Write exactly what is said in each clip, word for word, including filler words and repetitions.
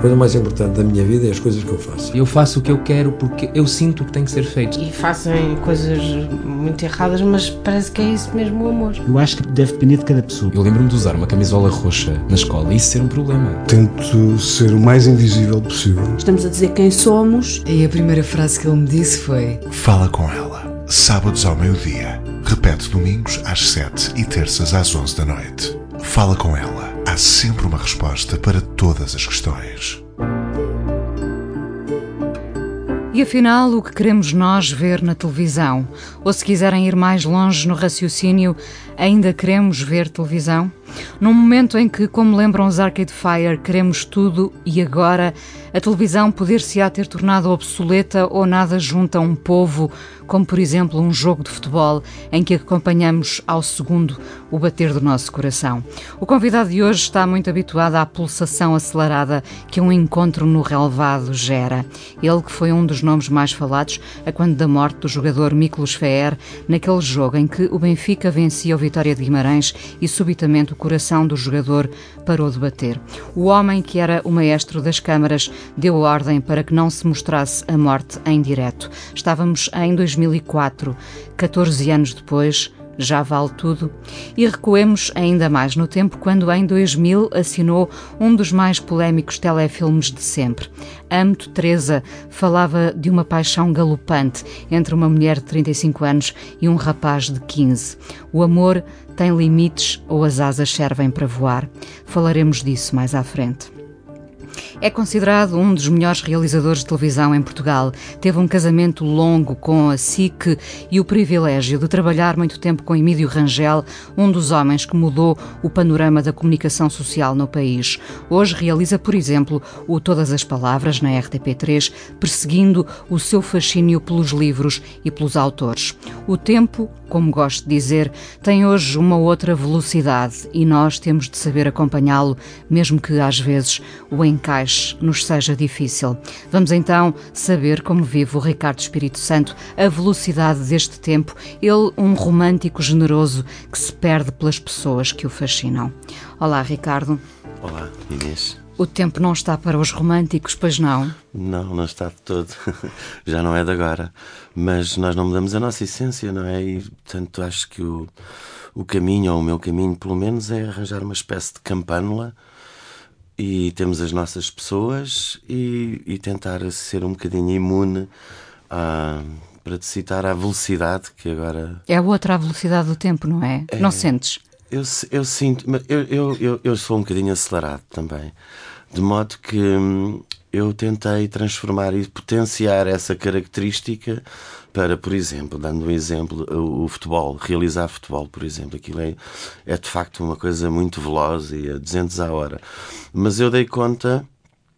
coisa mais importante da minha vida é as coisas que eu faço. Eu faço o que eu quero porque eu sinto que tem que ser feito. E fazem coisas muito erradas, mas parece que é isso mesmo o amor. Eu acho que deve depender de cada pessoa. Eu lembro-me de usar uma camisola roxa na escola e isso ser um problema. Tento ser o mais invisível possível. Estamos a dizer quem somos. E a primeira frase que ele me disse foi: Fala com ela, sábados ao meio-dia. Repete domingos às sete e terças às onze da noite. Fala com ela. Há sempre uma resposta para todas as questões. E afinal, o que queremos nós ver na televisão? Ou se quiserem ir mais longe no raciocínio, ainda queremos ver televisão? Num momento em que, como lembram os Arcade Fire, queremos tudo e agora, a televisão poder-se-á ter tornado obsoleta ou nada junta a um povo, como por exemplo um jogo de futebol em que acompanhamos ao segundo o bater do nosso coração. O convidado de hoje está muito habituado à pulsação acelerada que um encontro no relevado gera. Ele que foi um dos nomes mais falados a quando da morte do jogador Miklos Feher, naquele jogo em que o Benfica vencia o Vitória de Guimarães e subitamente o coração do jogador parou de bater. O homem que era o maestro das câmaras deu ordem para que não se mostrasse a morte em direto. Estávamos em dois mil e quatro, catorze anos depois, já vale tudo? E recuemos ainda mais no tempo quando em dois mil assinou um dos mais polémicos telefilmes de sempre. Amo-te, Teresa falava de uma paixão galopante entre uma mulher de trinta e cinco anos e um rapaz de quinze. O amor tem limites ou as asas servem para voar? Falaremos disso mais à frente. É considerado um dos melhores realizadores de televisão em Portugal. Teve um casamento longo com a S I C e o privilégio de trabalhar muito tempo com Emílio Rangel, um dos homens que mudou o panorama da comunicação social no país. Hoje realiza, por exemplo, o Todas as Palavras na R T P três, perseguindo o seu fascínio pelos livros e pelos autores. O tempo, como gosto de dizer, tem hoje uma outra velocidade e nós temos de saber acompanhá-lo, mesmo que às vezes o encaixe nos seja difícil. Vamos então saber como vive o Ricardo Espírito Santo a velocidade deste tempo, ele um romântico generoso que se perde pelas pessoas que o fascinam. Olá, Ricardo. Olá, Inês. O tempo não está para os românticos, pois não? Não, não está de todo. Já não é de agora. Mas nós não mudamos a nossa essência, não é? E, portanto, acho que o, o caminho, ou o meu caminho, pelo menos, é arranjar uma espécie de campânula e temos as nossas pessoas e, e tentar ser um bocadinho imune a, para te citar, à velocidade que agora... É outra a velocidade do tempo, não é? é... Não sentes? Eu, eu sinto... Eu, eu, eu, eu sou um bocadinho acelerado também. De modo que hum, eu tentei transformar e potenciar essa característica para, por exemplo, dando um exemplo, o, o futebol, realizar futebol, por exemplo. Aquilo é, é de facto uma coisa muito veloz e a duzentos à hora. Mas eu dei conta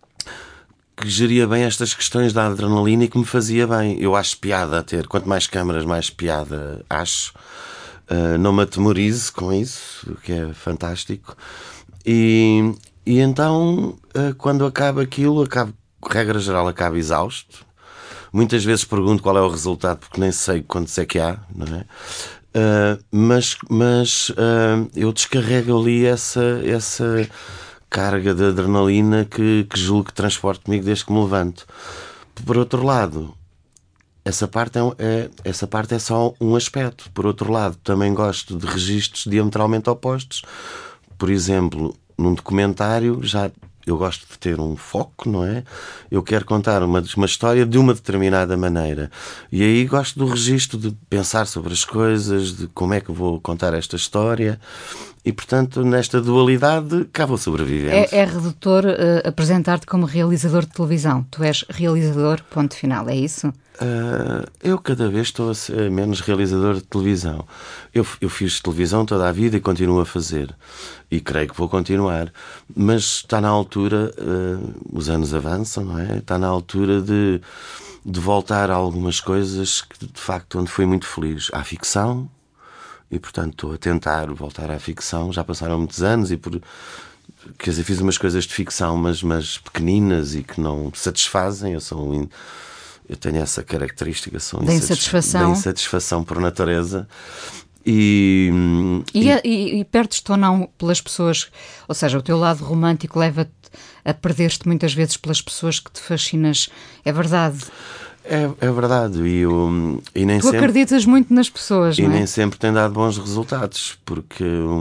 que geria bem estas questões da adrenalina e que me fazia bem. Eu acho piada a ter. Quanto mais câmaras, mais piada acho. Uh, não me atemorizo com isso, o que é fantástico. E, e então, uh, quando acaba aquilo, acabo, regra geral, acabo exausto. Muitas vezes pergunto qual é o resultado, porque nem sei quantos é que há, não é? Uh, mas mas uh, eu descarrego ali essa, essa carga de adrenalina que, que julgo que transporto comigo desde que me levanto. Por outro lado, essa parte é, é, essa parte é só um aspecto. Por outro lado, também gosto de registros diametralmente opostos. Por exemplo, num documentário, já eu gosto de ter um foco, não é? Eu quero contar uma, uma história de uma determinada maneira. E aí gosto do registro de pensar sobre as coisas, de como é que vou contar esta história. E, portanto, nesta dualidade, cá vou sobrevivendo. É, é redutor uh, apresentar-te como realizador de televisão. Tu és realizador, ponto final, é isso? Uh, eu cada vez estou a ser menos realizador de televisão. Eu, eu fiz televisão toda a vida e continuo a fazer. E creio que vou continuar. Mas está na altura, uh, os anos avançam, não é? Está na altura de, de voltar a algumas coisas que, de facto, onde fui muito feliz. À ficção. E, portanto, estou a tentar voltar à ficção. Já passaram muitos anos e por... Quer dizer, fiz umas coisas de ficção, mas, mas pequeninas e que não satisfazem. Eu sou um... Eu tenho essa característica, sou da insatisfação. Da insatisfação por natureza. E, e, e, e perdes-te ou não pelas pessoas, ou seja, o teu lado romântico leva-te a perder-te muitas vezes pelas pessoas que te fascinas. É verdade. É, é verdade. E, eu, e nem tu sempre, acreditas muito nas pessoas, e não é? nem sempre tem dado bons resultados, porque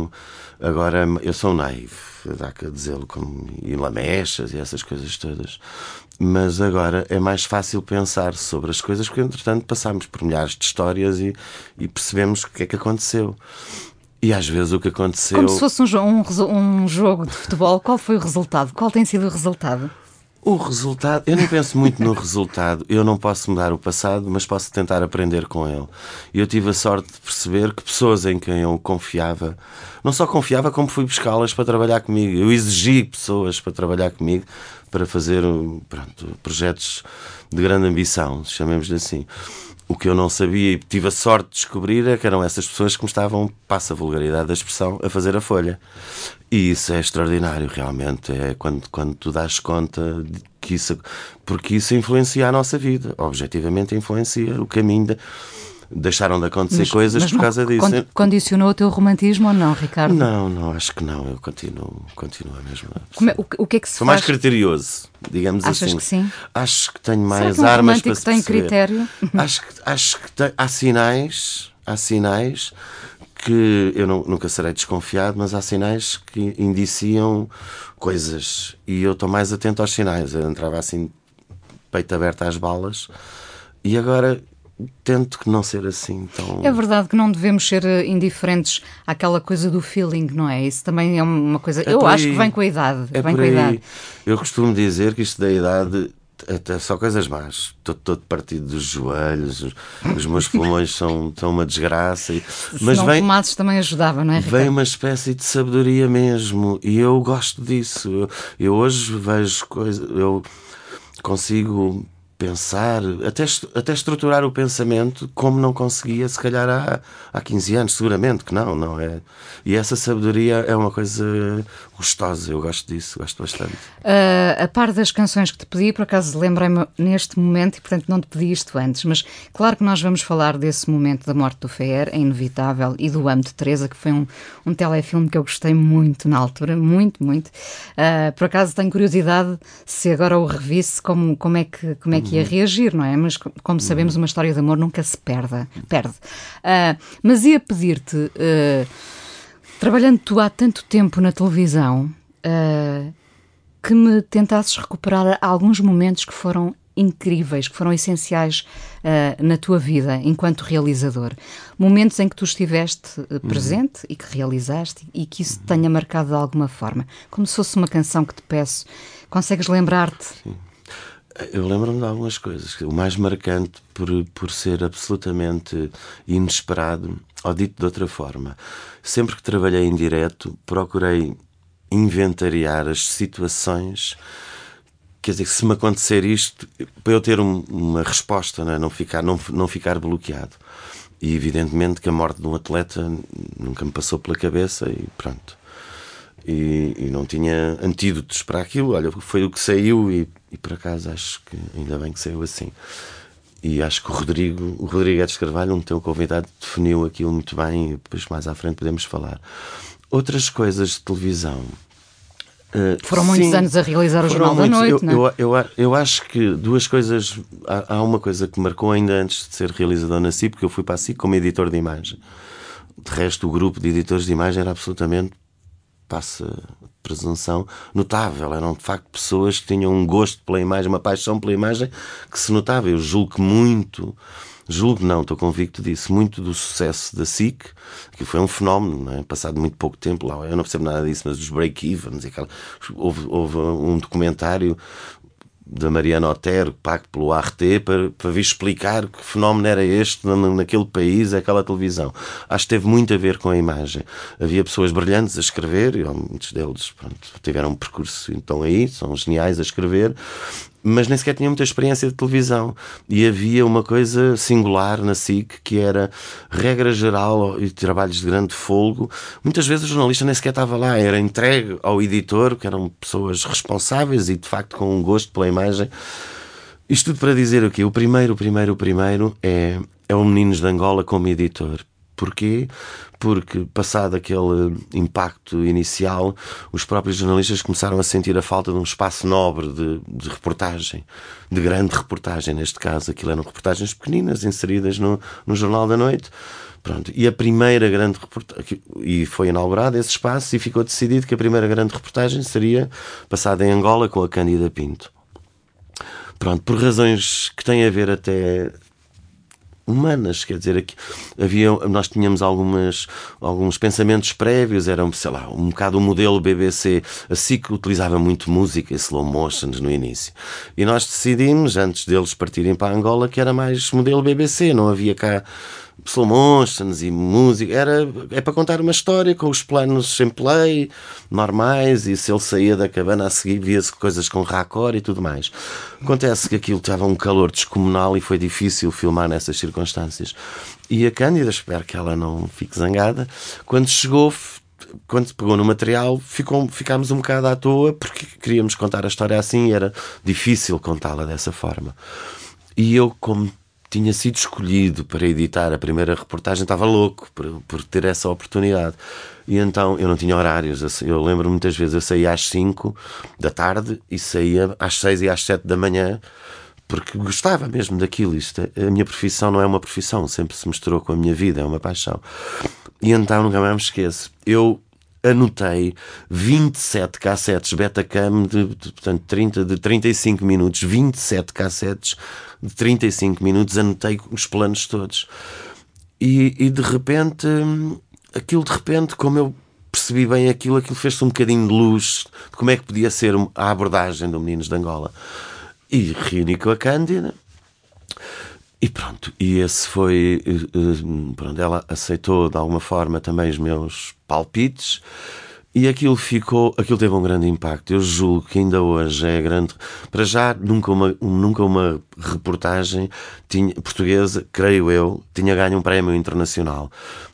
agora eu sou naivo, dá que dizê-lo, como e lamechas e essas coisas todas. Mas agora é mais fácil pensar sobre as coisas, porque entretanto passámos por milhares de histórias e, e percebemos o que é que aconteceu. E às vezes o que aconteceu... Como se fosse um, jo- um, resu- um jogo de futebol, qual foi o resultado? Qual tem sido o resultado? O resultado, eu nem penso muito no resultado. Eu não posso mudar o passado, mas posso tentar aprender com ele. E eu tive a sorte de perceber que pessoas em quem eu confiava, não só confiava, como fui buscá-las para trabalhar comigo. Eu exigi pessoas para trabalhar comigo, para fazer, pronto, projetos de grande ambição, chamemos-lhe assim. O que eu não sabia e tive a sorte de descobrir é que eram essas pessoas que me estavam, passa a vulgaridade da expressão, a fazer a folha. E isso é extraordinário, realmente. É quando, quando tu dás conta de que isso... Porque isso influencia a nossa vida. Objetivamente influencia o caminho de... Deixaram de acontecer mas, coisas mas por causa con- disso. Condicionou o teu romantismo ou não, Ricardo? Não, não, acho que não. Eu continuo, continuo mesmo. Como é, o, o que é que se Sou faz? mais criterioso, digamos Achas assim. que sim? Acho que tenho Será mais que um armas para romântico se tem perceber. critério? Acho que, acho que tem, há sinais, há sinais que eu não, nunca serei desconfiado, mas há sinais que indiciam coisas e eu estou mais atento aos sinais. Eu entrava assim, peito aberto às balas, e agora tento que não ser assim tão... É verdade que não devemos ser eh, indiferentes àquela coisa do feeling, não é? Isso também é uma coisa... É eu por acho aí. que vem com a idade. É vem por com a aí. idade. Eu costumo dizer que isto da idade é só coisas más. Estou todo partido dos joelhos, os, os meus pulmões são, são uma desgraça. E, Se mas não vem, fumasses também ajudava, não é, Ricardo? vem uma espécie de sabedoria mesmo. E eu gosto disso. Eu, eu hoje vejo coisas... Eu consigo pensar, até, até estruturar o pensamento como não conseguia se calhar há, há quinze anos, seguramente que não, não é? E essa sabedoria é uma coisa gostosa, eu gosto disso, gosto bastante. Uh, a par das canções que te pedi, por acaso lembrei-me neste momento e portanto não te pedi isto antes, mas claro que nós vamos falar desse momento da morte do Feer, é inevitável, e do Amo de Teresa, que foi um, um telefilme que eu gostei muito na altura, muito, muito. Uh, por acaso tenho curiosidade se agora o revisse, como, como é que, como é que ia reagir, não é? Mas como sabemos, uma história de amor nunca se perde. perde. Uh, mas ia pedir-te, uh, trabalhando tu há tanto tempo na televisão, uh, que me tentasses recuperar alguns momentos que foram incríveis, que foram essenciais uh, na tua vida enquanto realizador. Momentos em que tu estiveste uh, presente uhum. e que realizaste e que isso te tenha marcado de alguma forma. Como se fosse uma canção que te peço. Consegues lembrar-te? Sim. Eu lembro-me de algumas coisas. O mais marcante por, por ser absolutamente inesperado, ou dito de outra forma. Sempre que trabalhei em direto, procurei inventariar as situações. Quer dizer, se me acontecer isto, para eu ter um, uma resposta, não, é? não, ficar, não, não ficar bloqueado. E evidentemente que a morte de um atleta nunca me passou pela cabeça e pronto. E, e não tinha antídotos para aquilo. Olha, foi o que saiu e, e por acaso acho que ainda bem que saiu assim. E acho que o Rodrigo, o Rodrigo Edes Carvalho, um teu convidado, definiu aquilo muito bem e depois mais à frente podemos falar. Outras coisas de televisão. Uh, foram muitos sim, anos a realizar o Jornal muitos, da Noite, eu, não é? Eu, eu, eu acho que duas coisas... Há, há uma coisa que marcou ainda antes de ser realizador na S I C, porque eu fui para a S I C como editor de imagem. De resto, o grupo de editores de imagem era absolutamente, passa a presunção, notável. Eram de facto pessoas que tinham um gosto pela imagem, uma paixão pela imagem que se notava. Eu julgo que muito, julgo não, estou convicto disso, muito do sucesso da S I C, que foi um fenómeno, não é? Passado muito pouco tempo lá, eu não percebo nada disso, mas os break-evens, houve, houve um documentário da Mariana Otero, pago pelo A R T, para, para vir explicar que fenómeno era este naquele país, aquela televisão. Acho que teve muito a ver com a imagem. Havia pessoas brilhantes a escrever, e muitos deles pronto, tiveram um percurso, então aí, são geniais a escrever, mas nem sequer tinham muita experiência de televisão. E havia uma coisa singular na S I C, que era regra geral e trabalhos de grande folgo. Muitas vezes o jornalista nem sequer estava lá, era entregue ao editor, que eram pessoas responsáveis e de facto com um gosto pela imagem. Isto tudo para dizer o quê? O primeiro, o primeiro, o primeiro é, é o Meninos de Angola como editor. Porquê? Porque, passado aquele impacto inicial, os próprios jornalistas começaram a sentir a falta de um espaço nobre de, de reportagem, de grande reportagem, neste caso. Aquilo eram reportagens pequeninas, inseridas no, no Jornal da Noite. Pronto. E a primeira grande reportagem, e foi inaugurado esse espaço, e ficou decidido que a primeira grande reportagem seria passada em Angola com a Cândida Pinto. Pronto, por razões que têm a ver até humanas, quer dizer, aqui havia, nós tínhamos algumas, alguns pensamentos prévios, eram, sei lá, um bocado o modelo B B C, assim que utilizava muito música e slow motions no início. E nós decidimos, antes deles partirem para Angola, que era mais modelo B B C, não havia cá slow motions e música, era, é para contar uma história com os planos em play, normais, e se ele saía da cabana a seguir via-se coisas com raccord e tudo mais. Acontece que aquilo estava um calor descomunal e foi difícil filmar nessas circunstâncias. E a Cândida, espero que ela não fique zangada, quando chegou, quando pegou no material, ficou, ficámos um bocado à toa, porque queríamos contar a história assim e era difícil contá-la dessa forma. E eu, como tinha sido escolhido para editar a primeira reportagem, estava louco por, por ter essa oportunidade. E então eu não tinha horários. Eu lembro muitas vezes, eu saía às cinco da tarde e saía às seis e às sete da manhã, porque gostava mesmo daquilo. Isto, a minha profissão não é uma profissão, sempre se misturou com a minha vida, é uma paixão. E então nunca mais me esqueço. Eu anotei vinte e sete cassetes Betacam de, de, portanto, trinta, de trinta e cinco minutos, vinte e sete cassetes de trinta e cinco minutos, anotei os planos todos. E, e de repente, aquilo de repente, como eu percebi bem aquilo, aquilo fez-se um bocadinho de luz de como é que podia ser a abordagem do Meninos de Angola. E reuni com a Cândida. E pronto, e esse foi, pronto, ela aceitou de alguma forma também os meus palpites e aquilo ficou, aquilo teve um grande impacto. Eu julgo que ainda hoje é grande, para já nunca uma, nunca uma reportagem tinha, portuguesa, creio eu, tinha ganho um prémio internacional.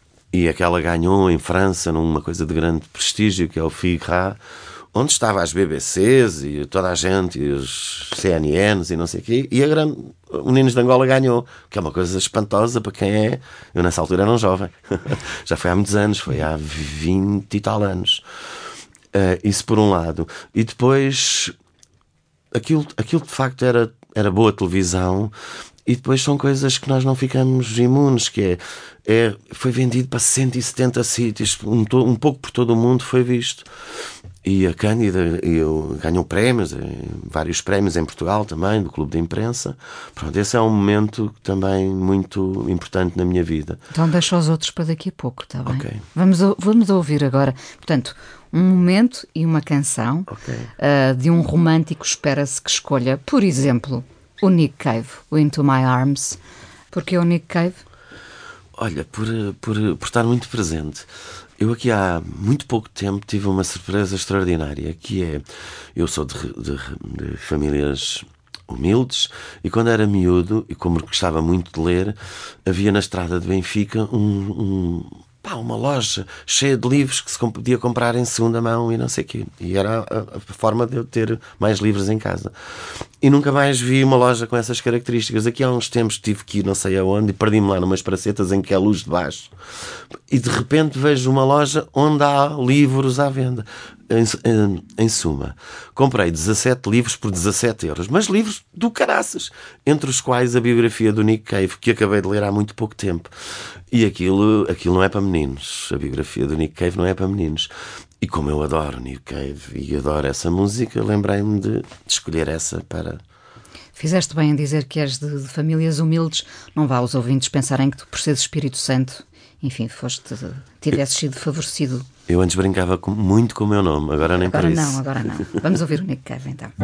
E aquela ganhou em França, numa coisa de grande prestígio, que é o Figaro, onde estava as B B Cs e toda a gente, e os C N Ns e não sei o quê, e a grande, o Meninos de Angola ganhou, que é uma coisa espantosa para quem é. Eu nessa altura era um jovem, já foi há muitos anos, foi há vinte e tal anos. Uh, isso por um lado. E depois, aquilo, aquilo de facto era, era boa televisão, e depois são coisas que nós não ficamos imunes, que é, é foi vendido para cento e setenta sítios, um, um pouco por todo o mundo foi visto. E a Cândida eu, ganhou prémios, vários prémios em Portugal também, do Clube de Imprensa. Pronto, esse é um momento também muito importante na minha vida. Então deixa os outros para daqui a pouco, está bem? Okay. Vamos, vamos ouvir agora, portanto, um momento e uma canção okay. uh, de um romântico, espera-se que escolha, por exemplo, o Nick Cave, o Into My Arms. Porquê o Nick Cave? Olha, por, por, por estar muito presente. Eu aqui há muito pouco tempo tive uma surpresa extraordinária, que é, eu sou de, de, de famílias humildes, e quando era miúdo, e como gostava muito de ler, havia na estrada de Benfica um, um, pá, uma loja cheia de livros que se podia comprar em segunda mão e não sei o quê. E era a, a forma de eu ter mais livros em casa. E nunca mais vi uma loja com essas características. Aqui há uns tempos tive que ir não sei aonde e perdi-me lá numas pracetas em que há luz de baixo. E de repente vejo uma loja onde há livros à venda. Em, em, em suma, comprei dezassete livros por dezassete euros, mas livros do caraças, entre os quais a biografia do Nick Cave, que acabei de ler há muito pouco tempo. E aquilo, aquilo não é para meninos. A biografia do Nick Cave não é para meninos. E como eu adoro Nick Cave e adoro essa música, lembrei-me de, de escolher essa para... Fizeste bem em dizer que és de, de famílias humildes. Não vá aos ouvintes pensarem que tu, por seres Espírito Santo, enfim, foste, tivesses sido favorecido. Eu antes brincava com, muito com o meu nome, agora nem agora por isso. Não, agora não. Vamos ouvir o Nick Cave então.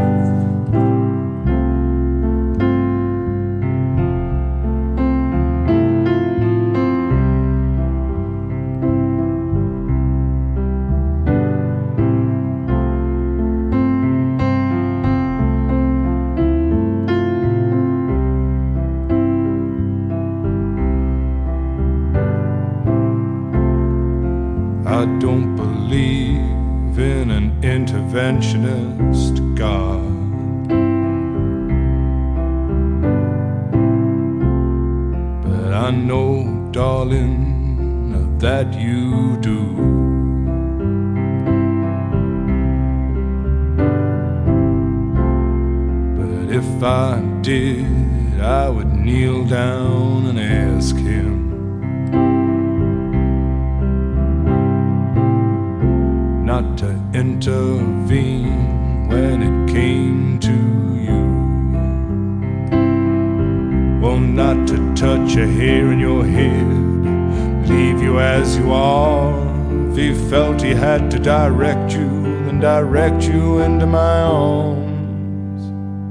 I don't believe in an interventionist God. But I know, darling, that you do. But if I did, I would kneel down and ask him not to intervene when it came to you. Well, not to touch a hair in your head, leave you as you are. If he felt he had to direct you, then direct you into my arms.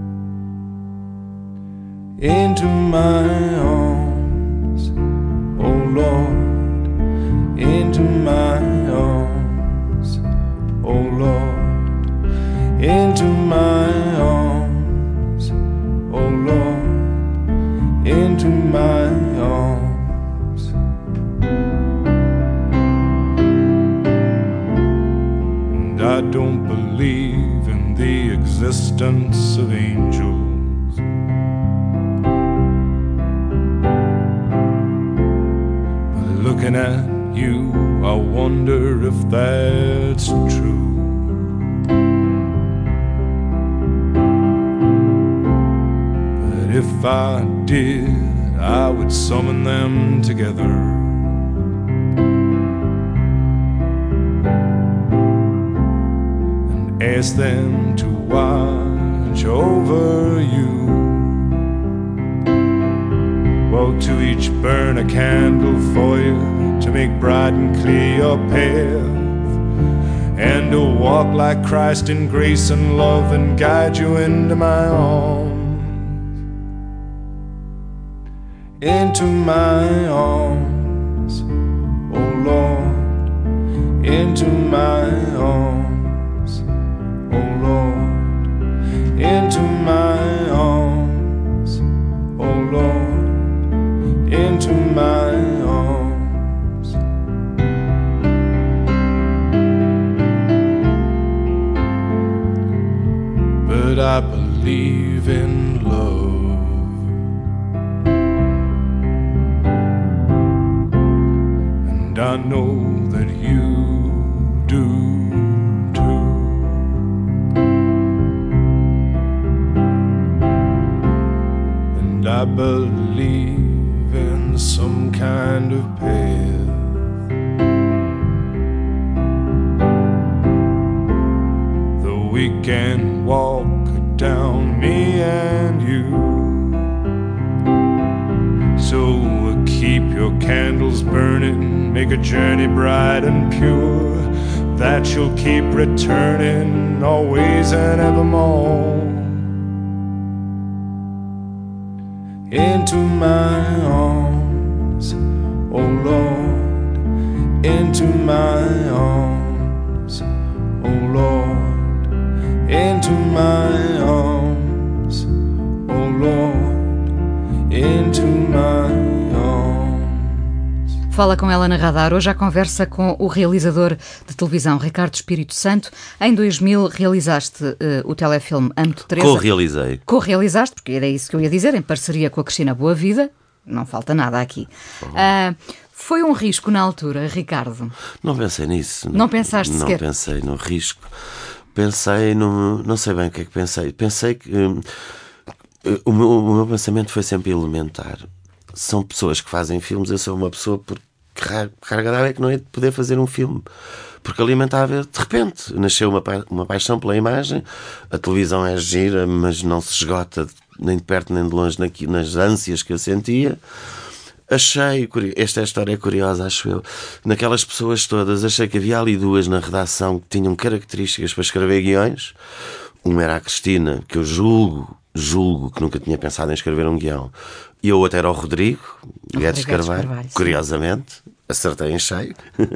Into my arms, oh Lord, into my arms, oh Lord, into my arms, oh Lord, into my arms. And I don't believe in the existence of angels. But looking at you, I wonder if that's true. But if I did, I would summon them together and ask them to watch over you. Well, to each burn a candle for you, to make bright and clear your path, and to walk like Christ in grace and love and guide you into my arms. Into my arms, oh Lord, into my arms, oh Lord, into my arms, oh Lord, into my arms. But I believe in love, and I know that you do too. And I believe in some kind of path that we can walk down, me and you. So keep your candles burning, make a journey bright and pure, that you'll keep returning always and evermore. Into my arms, oh Lord, into my arms, oh Lord, into my arms, oh Lord, into my arms. Fala com ela na Radar. Hoje a conversa com o realizador de televisão Ricardo Espírito Santo. Em dois mil realizaste uh, o telefilme Amo-te Teresa. Co-realizei. Co-realizaste, porque era isso que eu ia dizer, em parceria com a Cristina Boavida. Não falta nada aqui. Uh, foi um risco na altura, Ricardo? Não pensei nisso. Não pensaste não, sequer? Não pensei no risco. Pensei no... Não sei bem o que é que pensei. Pensei que... Um, o, meu, o meu pensamento foi sempre elementar. São pessoas que fazem filmes. Eu sou uma pessoa por carga d'água é que não é de poder fazer um filme, porque alimentava, de repente, nasceu uma, pa uma paixão pela imagem. A televisão é gira, mas não se esgota nem de perto nem de longe nas ânsias que eu sentia. Achei, esta história é curiosa, acho eu, naquelas pessoas todas, achei que havia ali duas na redação que tinham características para escrever guiões. Uma era a Cristina, que eu julgo julgo que nunca tinha pensado em escrever um guião, e o outro era o Rodrigo Guedes Carvalho, Carvalho, curiosamente, acertei em cheio.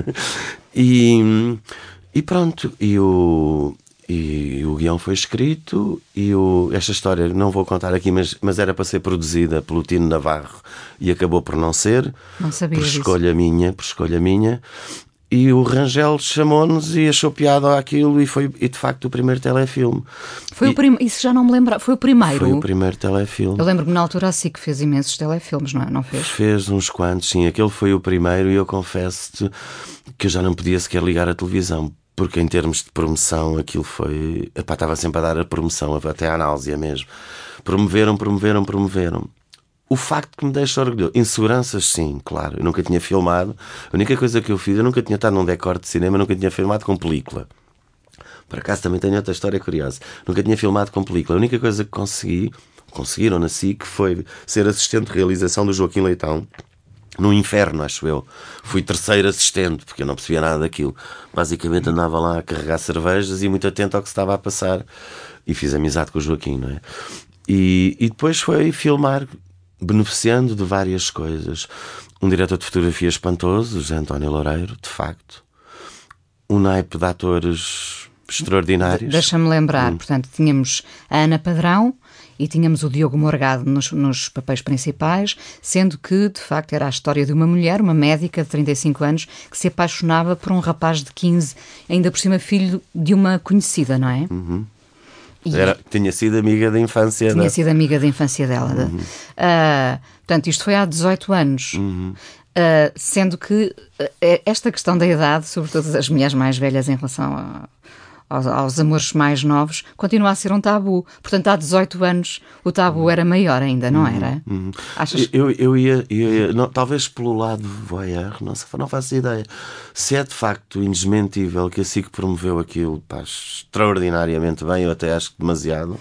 e, e pronto, e o, e o guião foi escrito, e o, esta história não vou contar aqui, mas, mas era para ser produzida pelo Tino Navarro e acabou por não ser, não sabia por disso. escolha minha, por escolha minha. E o Rangel chamou-nos e achou piada àquilo e foi, e de facto, o primeiro telefilme. Foi e, o prim... Isso já não me lembra. Foi o primeiro? Foi o primeiro telefilme. Eu lembro-me na altura assim que fez imensos telefilmes, não é? Não fez? Fez uns quantos, sim. Aquele foi o primeiro e eu confesso-te que eu já não podia sequer ligar a televisão, porque em termos de promoção aquilo foi... Epá, estava sempre a dar a promoção, até à náusea mesmo. Promoveram, promoveram, promoveram. O facto que me deixa orgulhoso. Inseguranças, sim, claro. Eu nunca tinha filmado. A única coisa que eu fiz, eu nunca tinha estado num decor de cinema, nunca tinha filmado com película. Por acaso também tenho outra história curiosa. Nunca tinha filmado com película. A única coisa que consegui, conseguiram na S I C, foi ser assistente de realização do Joaquim Leitão. No Inferno, acho eu. Fui terceiro assistente, porque eu não percebia nada daquilo. Basicamente andava lá a carregar cervejas e muito atento ao que se estava a passar. E fiz amizade com o Joaquim, não é? E, e depois foi filmar... beneficiando de várias coisas. Um diretor de fotografia espantoso, José António Loureiro, de facto. Um naipe de atores extraordinários. Deixa-me lembrar, hum. portanto, tínhamos a Ana Padrão e tínhamos o Diogo Morgado nos, nos papéis principais, sendo que, de facto, era a história de uma mulher, uma médica de trinta e cinco anos, que se apaixonava por um rapaz de quinze, ainda por cima filho de uma conhecida, não é? Uhum. Era, tinha sido amiga da infância Tinha da... sido amiga da infância dela. Uhum. Uh, portanto, isto foi há dezoito anos. Uhum. Uh, sendo que uh, esta questão da idade, sobretudo das mulheres mais velhas em relação a, aos, aos amores mais novos, continua a ser um tabu. Portanto, há dezoito anos o tabu era maior ainda, não era? Uhum. Achas... Eu, eu ia, eu ia não, talvez pelo lado voyeur, não, não faço ideia. Se é de facto indesmentível que a S I C promoveu aquilo, pá, extraordinariamente bem, eu até acho que demasiado.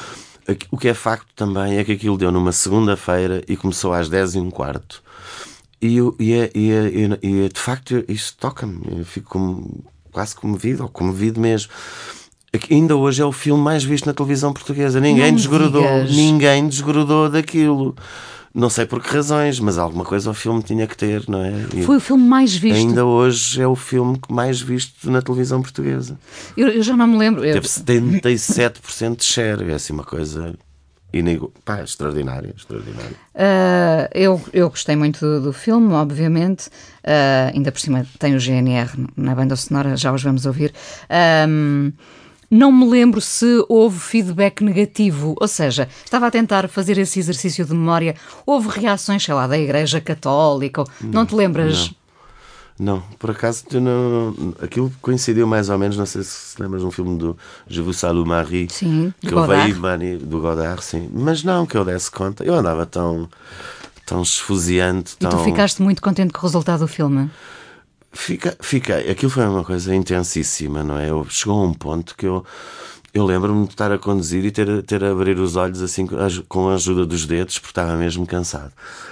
O que é facto também é que aquilo deu numa segunda-feira e começou às dez e um quarto. E, eu, e, é, e, é, e é, de facto isso toca-me. Eu fico como, quase comovido, ou comovido mesmo. Ainda hoje é o filme mais visto na televisão portuguesa. Ninguém não desgrudou, digas. ninguém desgrudou daquilo. Não sei por que razões, mas alguma coisa o filme tinha que ter, não é? E foi o filme mais visto. Ainda hoje é o filme mais visto na televisão portuguesa. Eu, eu já não me lembro. Eu... Teve setenta e sete por cento de share. É assim uma coisa inego... Pá, extraordinária. extraordinária. Uh, eu, eu gostei muito do, do filme, obviamente. Uh, ainda por cima tem o G N R na banda sonora, já os vamos ouvir. Um, Não me lembro se houve feedback negativo, ou seja, estava a tentar fazer esse exercício de memória. Houve reações, sei lá, da Igreja Católica? Ou... Não, não te lembras? Não, não, por acaso não, aquilo coincidiu mais ou menos, não sei se lembras de um filme do Je vous salue Marie, sim, que eu veio Mani, do Godard, sim, mas não que eu desse conta, eu andava tão, tão esfuziante. E tão... tu ficaste muito contente com o resultado do filme? Fica, fiquei. Aquilo foi uma coisa intensíssima, não é? Eu, chegou a um ponto que eu, eu lembro-me de estar a conduzir e ter, ter a abrir os olhos assim com a ajuda dos dedos, porque estava mesmo cansado.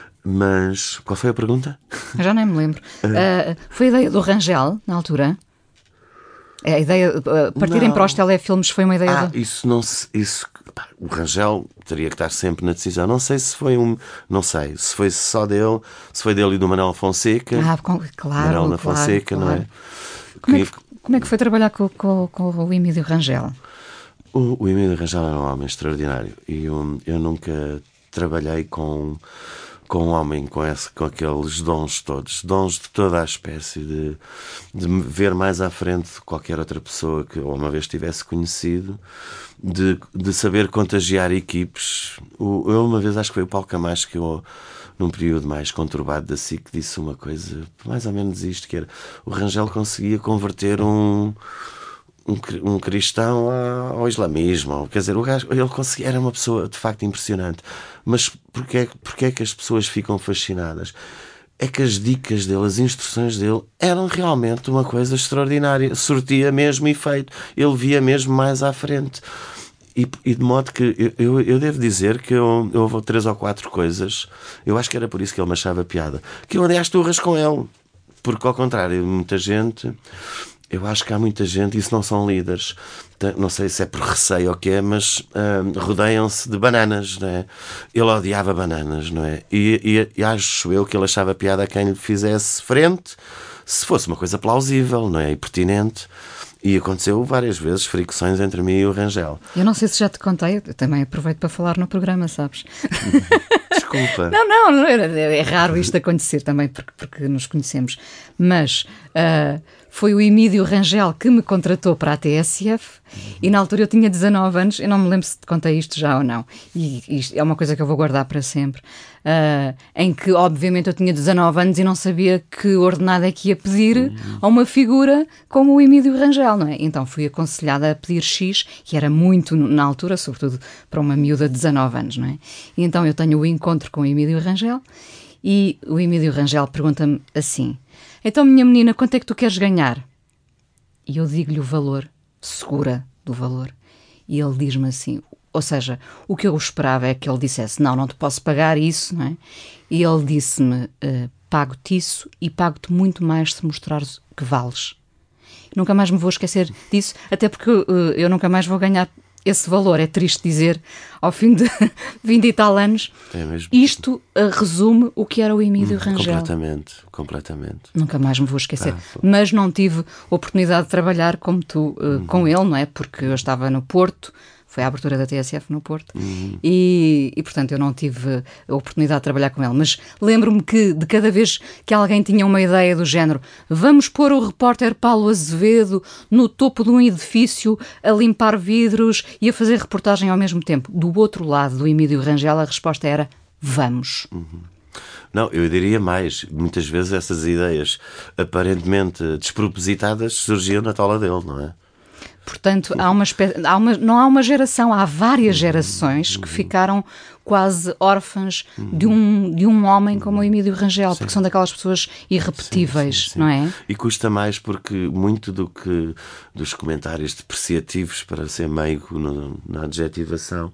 Mas qual foi a pergunta? Eu já nem me lembro. Uh, foi a ideia do Rangel, na altura? A ideia, uh, partirem não. para os telefilmes foi uma ideia... Ah, do... isso não se... Isso, pá, o Rangel teria que estar sempre na decisão. Não sei se foi um... Não sei se foi só dele, se foi dele e do Manuel Fonseca. Ah, com, claro, Manuel claro, Fonseca, claro. não é? Como é que, como é que foi trabalhar com, com, com o Emílio Rangel? O, o Emílio Rangel era um homem extraordinário. E eu, eu nunca trabalhei com... com um homem com, esse, com aqueles dons todos, dons de toda a espécie, de, de me ver mais à frente de qualquer outra pessoa que uma vez tivesse conhecido, de, de saber contagiar equipes. O, eu uma vez, acho que foi o Paulo Camacho, que eu, num período mais conturbado da S I C, disse uma coisa, mais ou menos isto, que era, o Rangel conseguia converter um... Um, um cristão ao islamismo, quer dizer, o gajo, ele conseguia, era uma pessoa de facto impressionante. Mas porquê, porquê é que as pessoas ficam fascinadas? É que as dicas dele, as instruções dele eram realmente uma coisa extraordinária, sortia mesmo efeito, ele via mesmo mais à frente. E, e de modo que eu, eu devo dizer que eu, eu houve três ou quatro coisas, eu acho que era por isso que ele me achava piada, que eu andei às turras com ele, porque ao contrário, muita gente... Eu acho que há muita gente, isso não são líderes, não sei se é por receio ou o que é, mas uh, rodeiam-se de bananas, não é? Ele odiava bananas, não é? E, e, e acho eu que ele achava piada a quem lhe fizesse frente, se fosse uma coisa plausível, não é? E pertinente. E aconteceu várias vezes fricções entre mim e o Rangel. Eu não sei se já te contei, eu também aproveito para falar no programa, sabes? Desculpa. Não, não, é raro isto acontecer também, porque, porque nos conhecemos. Mas uh, foi o Emílio Rangel que me contratou para a T S F e na altura eu tinha dezanove anos, eu não me lembro se te contei isto já ou não, e isto é uma coisa que eu vou guardar para sempre, uh, em que obviamente eu tinha dezanove anos e não sabia que ordenado é que ia pedir uhum. a uma figura como o Emílio Rangel, não é? Então fui aconselhada a pedir X, que era muito na altura, sobretudo para uma miúda de dezanove anos, não é? E então eu tenho o encontro com o Emílio Rangel e o Emílio Rangel pergunta-me assim: então, minha menina, quanto é que tu queres ganhar? E eu digo-lhe o valor, segura do valor. E ele diz-me assim, ou seja, o que eu esperava é que ele dissesse, não, não te posso pagar isso, não é? E ele disse-me, uh, pago-te isso e pago-te muito mais se mostrares que vales. Nunca mais me vou esquecer disso, até porque uh, eu nunca mais vou ganhar esse valor. É triste dizer, ao fim de vinte e tal anos, é mesmo. Isto uh, resume o que era o Emílio hum, Rangel. Completamente, completamente. Nunca mais me vou esquecer. Ah, mas não tive oportunidade de trabalhar como tu, uh, uhum. com ele, não é? Porque eu estava no Porto, foi a abertura da T S F no Porto, uhum. e, e, portanto, eu não tive a oportunidade de trabalhar com ele. Mas lembro-me que, de cada vez que alguém tinha uma ideia do género, vamos pôr o repórter Paulo Azevedo no topo de um edifício a limpar vidros e a fazer reportagem ao mesmo tempo. Do outro lado do Emílio Rangel, a resposta era, vamos. Uhum. Não, eu diria mais. Muitas vezes essas ideias aparentemente despropositadas surgiam na tola dele, não é? Portanto, há uma espé- há uma, não há uma geração, há várias gerações que ficaram quase órfãs de um, de um homem como o Emílio Rangel, sim. porque são daquelas pessoas irrepetíveis, sim, sim, sim. não é? E custa mais porque muito do que dos comentários depreciativos, para ser meigo no, na adjetivação,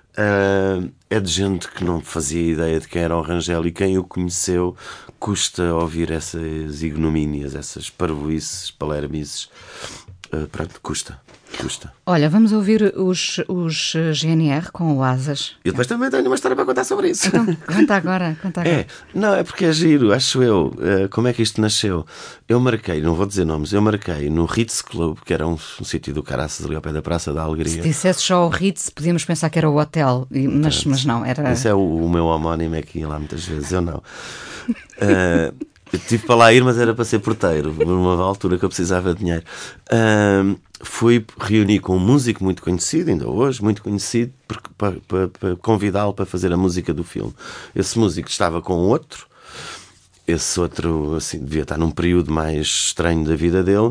uh, é de gente que não fazia ideia de quem era o Rangel, e quem o conheceu custa ouvir essas ignomínias, essas parvoices, palermices. Uh, pronto, custa, custa. Olha, vamos ouvir os, os G N R com o Asas. E depois também tenho uma história para contar sobre isso. Então, conta agora, conta agora. É, não, é porque é giro, acho eu. Uh, como é que isto nasceu? Eu marquei, não vou dizer nomes, eu marquei no Ritz Club, que era um, um sítio do caraças ali ao pé da Praça da Alegria. Se dissesse só o Ritz, podíamos pensar que era o hotel, mas, mas não, era... Esse é o, o meu homónimo, é que ia lá muitas vezes, eu não. Uh, Eu tive para lá ir, mas era para ser porteiro, numa altura que eu precisava de dinheiro. Uh, fui reunir com um músico muito conhecido, ainda hoje, muito conhecido, para, para, para convidá-lo para fazer a música do filme. Esse músico estava com outro, esse outro assim, devia estar num período mais estranho da vida dele,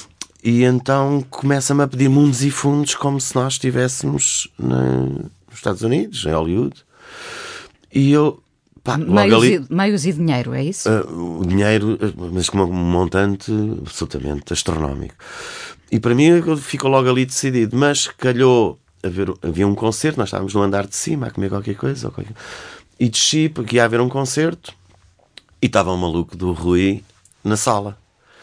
e então começa-me a pedir mundos e fundos como se nós estivéssemos na, nos Estados Unidos, em Hollywood. E eu... Pá, meios, ali, e, meios e dinheiro, é isso? Uh, o dinheiro, mas com um montante absolutamente astronómico. E para mim ficou logo ali decidido. Mas calhou, haver, havia um concerto, nós estávamos no andar de cima a comer qualquer coisa. Qualquer... E desci porque ia haver um concerto e estava um maluco do Rui na sala.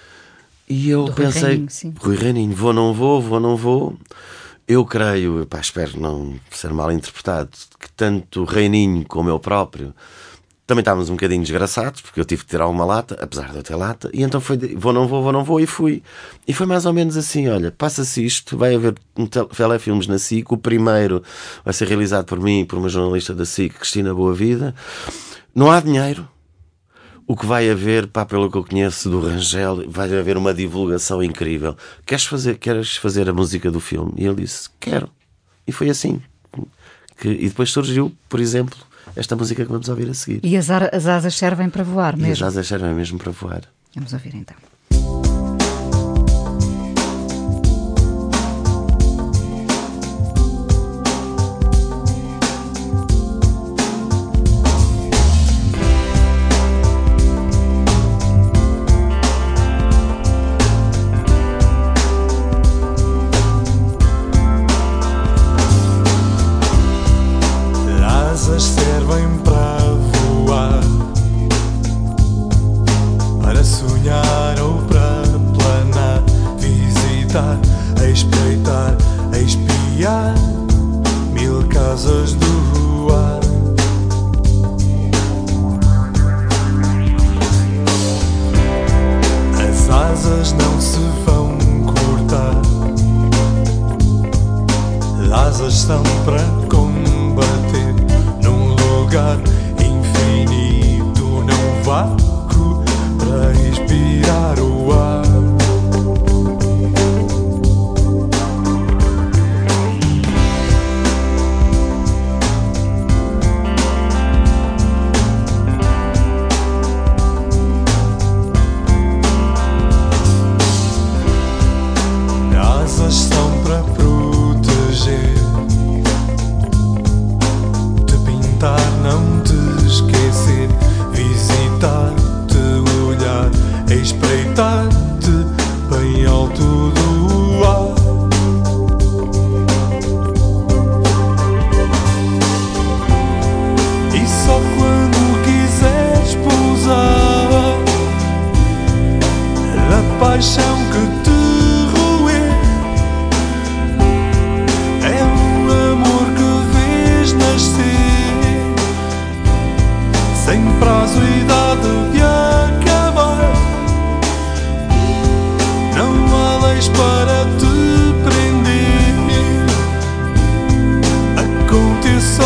E eu do pensei, Rui Reininho, sim. Rui Reininho, vou, não vou, vou, não vou. Eu creio, pá, espero não ser mal interpretado, que tanto o Reininho como eu próprio também estávamos um bocadinho desgraçados, porque eu tive que tirar uma lata, apesar de eu ter lata, e então foi, vou, não vou, vou, não vou, e fui. E foi mais ou menos assim, olha, passa-se isto, vai haver um telefilmes na S I C, o primeiro vai ser realizado por mim e por uma jornalista da S I C, Cristina Boavida. Não há dinheiro. O que vai haver, pá, pelo que eu conheço do Rangel, vai haver uma divulgação incrível. Queres fazer, queres fazer a música do filme? E ele disse, quero. E foi assim. Que, e depois surgiu, por exemplo, esta música que vamos ouvir a seguir. E as, as asas servem para voar mesmo? E as asas servem mesmo para voar. Vamos ouvir então. Asas são para combater num lugar